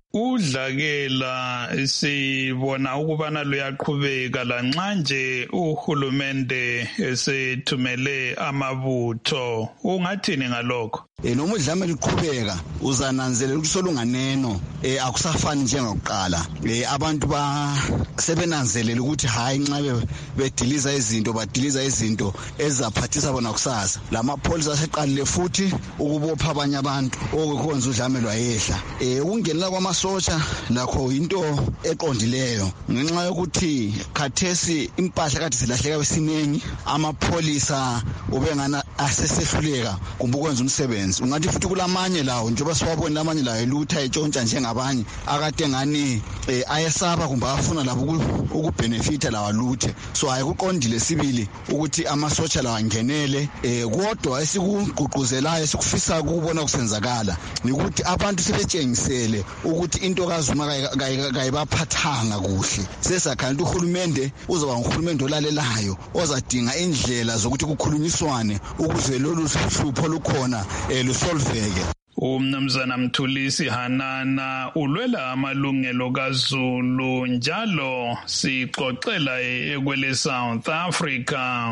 Udlakela sibona ukubana luyaqhubeka lanxa nje uhulumende esethumele amabutho. Ungathini ngalokho? Noma udlame liqhubeka uzananzelela ukuthi solunganeno akusafani njengokuqala. Abantu sebenanzelela ukuthi hayi nxa bediliza izinto ezizaphathisa bona kusasa. Lamapholisa aseqalile futhi ukubopha abanye abantu okwenza udlame lwayehla. Ukungenela kwamasotsha lakho into eqondileyo ngenxa yokuthi khathesi impahla kade silahleka besiningi, amapholisa ubengana asesehluleka kumbe ukwenza umsebenzi. Ungathi futhi kulamanye lawo njengoba siwabona amanye lawo elutha etshontsha njengabanye akade ngani ayesaba kumbe afuna labo ukubenefita lawa luthe. So ayikuqondile sibili ukuthi amasotsha lawa ngenele kodwa esikuguquzelayo sikufisa ukubona kusenzakala ukuthi abantu sebetshengisele ukuthi into kaZuma kayibaphathanga kuhle. Sesakhanti uhulumende uzoba nguhulumende olalelayo ozadinga indlela zokuthi kukhulunyiswane ukuze lolu hlupho lukhona lusolveke. Umnumzana Mthulisi Hanana ulwela amalungelo kaZulu njalo sixoxela ekwele South Africa.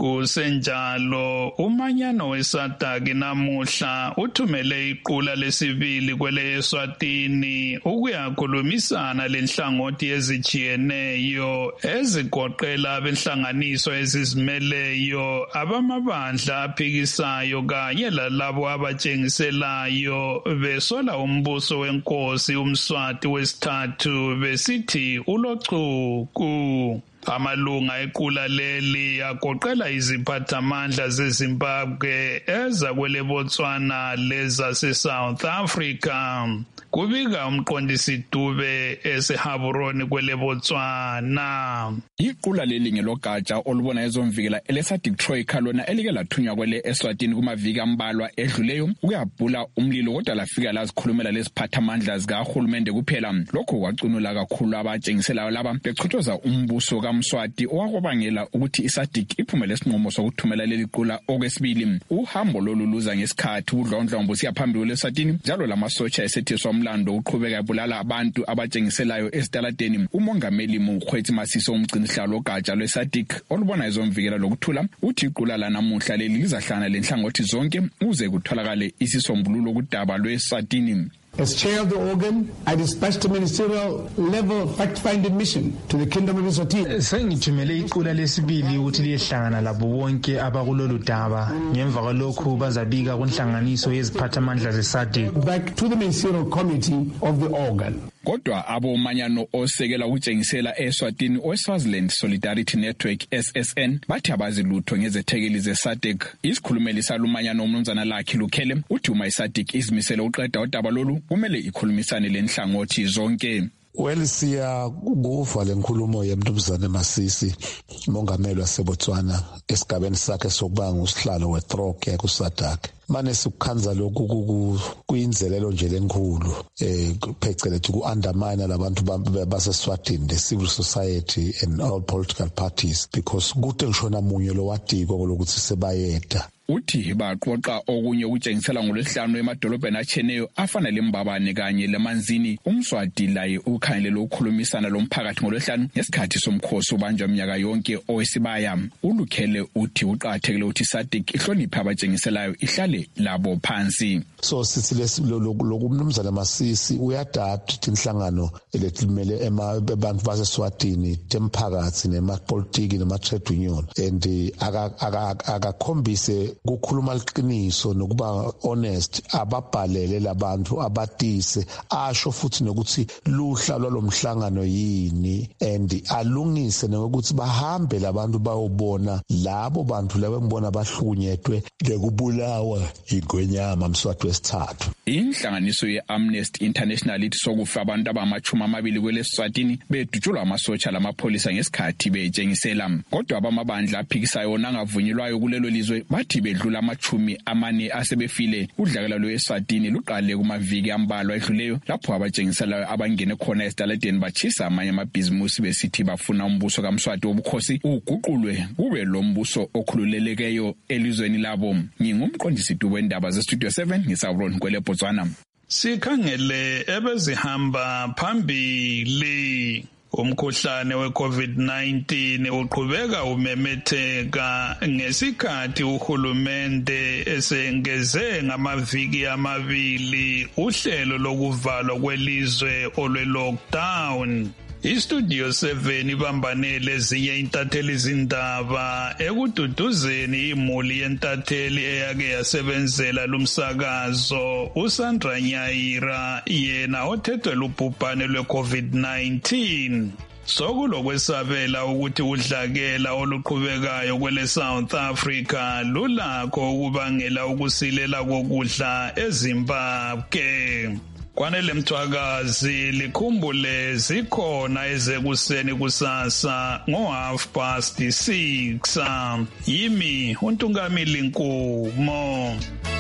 Kusenjalo umanyano weSADC namuhla uthumele iqula lesibili kwele eSwatini ukuyakhulumisana lenhlangothi ezijiyeneyo ezigoqela abenhlanganiso ezizimeleyo, abamabandla aphikisayo kanye lalabo abatshengiselayo besola umbuso wenkosi uMswati wesithathu besithi ulochuku. Amalunga equla leli agoqela iziphathamandla zeZimbabwe, ezakwele Botswana leza se-South Africa. Kubika umqondisi Dube eseHaburoni kwele Botswana. Iqula leli ngelogatsha olubona ezomvikela eleSADC Troika lona elike lathunywa kwele eSwatini kumaviki ambalwa edluleyo ukuyabhula umlilo kodwa lafika lazikhulumela lesiphathamandla zikahulumende kuphela. Lokho kwacunula kakhulu abatshengiselayo laba bechothoza umbuso kaMswati owakubangela ukuthi iSADC iphumele isinqumo sokuthumela leli qula. Okwesibili, uhambo lolu luza ngesikhathi udlondlombo siya phambili leSwatini njalo lamasotsha esethiswa umlando uqhubeka ebulala abantu abatshengiselayo esitaladeni. Umongameli Mokgweetsi Masisi umgcinisihlalo ogatsha lweSADC olubona ezomvikela lokuthula uthi iqula lanamuhla leli lizahlangana lenhlangothi zonke ukuze kutholakale isisombululo kudaba lweSwatini. As chair of the organ, I dispatched a ministerial level fact-finding mission to the Kingdom of Eswatini. Sengithumele iqula lesibili ukuthi liyehlangana labo bonke abakulolu daba. Ngemva kwalokho bazabika kunhlanganiso yeziphathamandla zeSADC. Back to the ministerial committee of the organ. Kodwa abomanyano osekela ukutshengisela eSwatini oSwaziland Solidarity Network SSN bathi abazilutho ngezethekeli zeSADC. Isikhulumeli salumanyano umnumzana Lucky Lukhele uthi uma iSADC izimisele uqeda udaba lolu kumele ikhulumisane lenhlangothi zonke. Well, siya kuva lenkulumo yemnumzane Masisi mongameli waseBotswana esigabeni sakhe sokuba ngusihlalo weTroika kuSADC. Mane sikukhanza lokhu kuyinzelelo nje lenkulu phecelezi ku-undermine labantu baseSwatini, the civil society and all political parties, because kude ngishona munye lo wadikwa lokuthi sebayeda. Uthi baqoqa okunye ukutshengisela ngolesihlanu emadolobheni acheneyo afana leMbabane kanye leManzini. UMswati laye ukhangelela ukukhulumisana lomphakathi ngolesihlanu ngesikhathi somkhosi ubanjwa iminyaka yonke owesibaya. uLukhele uthi uqathekile ukuthi iSADC ihloniphe abatshengiselayo ihlale labo phansi. So sithi lokumnumzana Masisi uyadada ukuthi inhlangano eletlimele abantu baseSwatini temphakathi nemapolitiki nema-trade union and akakhombise kukhuluma liqiniso nokuba honest, ababhalele labantu abatise asho futhi nokuthi luhla lwalomhlangano yini and alungise nokuthi bahambe labantu bayobona labo bantu labo ngibona bahlunyetwe lekubulawa igwenyama Mswati wesithathu. Inhlanganiso ye-Amnesty International ithi sokufa abantu abama-20 kweleSwatini bedutshulwa amasotsha lamapholisa ngesikhathi betshengisela. Kodwa abamabandla aphikisayo nangavunyelwayo kulelo lizwe bathi bedlula ama-40 asebefile. Udlakela lweSwatini luqale kumaviki ambalwa edluleyo lapho abatshengiselayo abangene khona esitaladeni batshisa amanye amabhizimusi besithi bafuna umbuso kaMswati wobukhosi uguqulwe kube lo mbuso okhululelekeyo elizweni labo. Ngingumqondisi wendaba zeStudio 7 ngisaburoni kwele Botswana. sikhangele ebezihamba phambili. Umkhuhlane we-COVID-19 uqhubeka umemetheka ngesikhathi uhulumende esengeze ngamaviki amabili uhlelo lokuvalwa kwelizwe olwe-lockdown. Istudio 7 ibambanele ezinye intatheli zindaba ekududuzeni imuli yentatheli eyake yasebenzela lumsakazo uSandra Nyaira yena othethwe lubhubhane lwe-COVID-19. Sokulokwesabela ukuthi udlakela oluqhubekayo kwele South Africa lulakho ukubangela ukusilela kokudla eZimbabwe. Kwanele Mthwakazi likhumbule zikhona ezekuseni kusasa ngo6:30. Yimi uNtungamili Nkumo.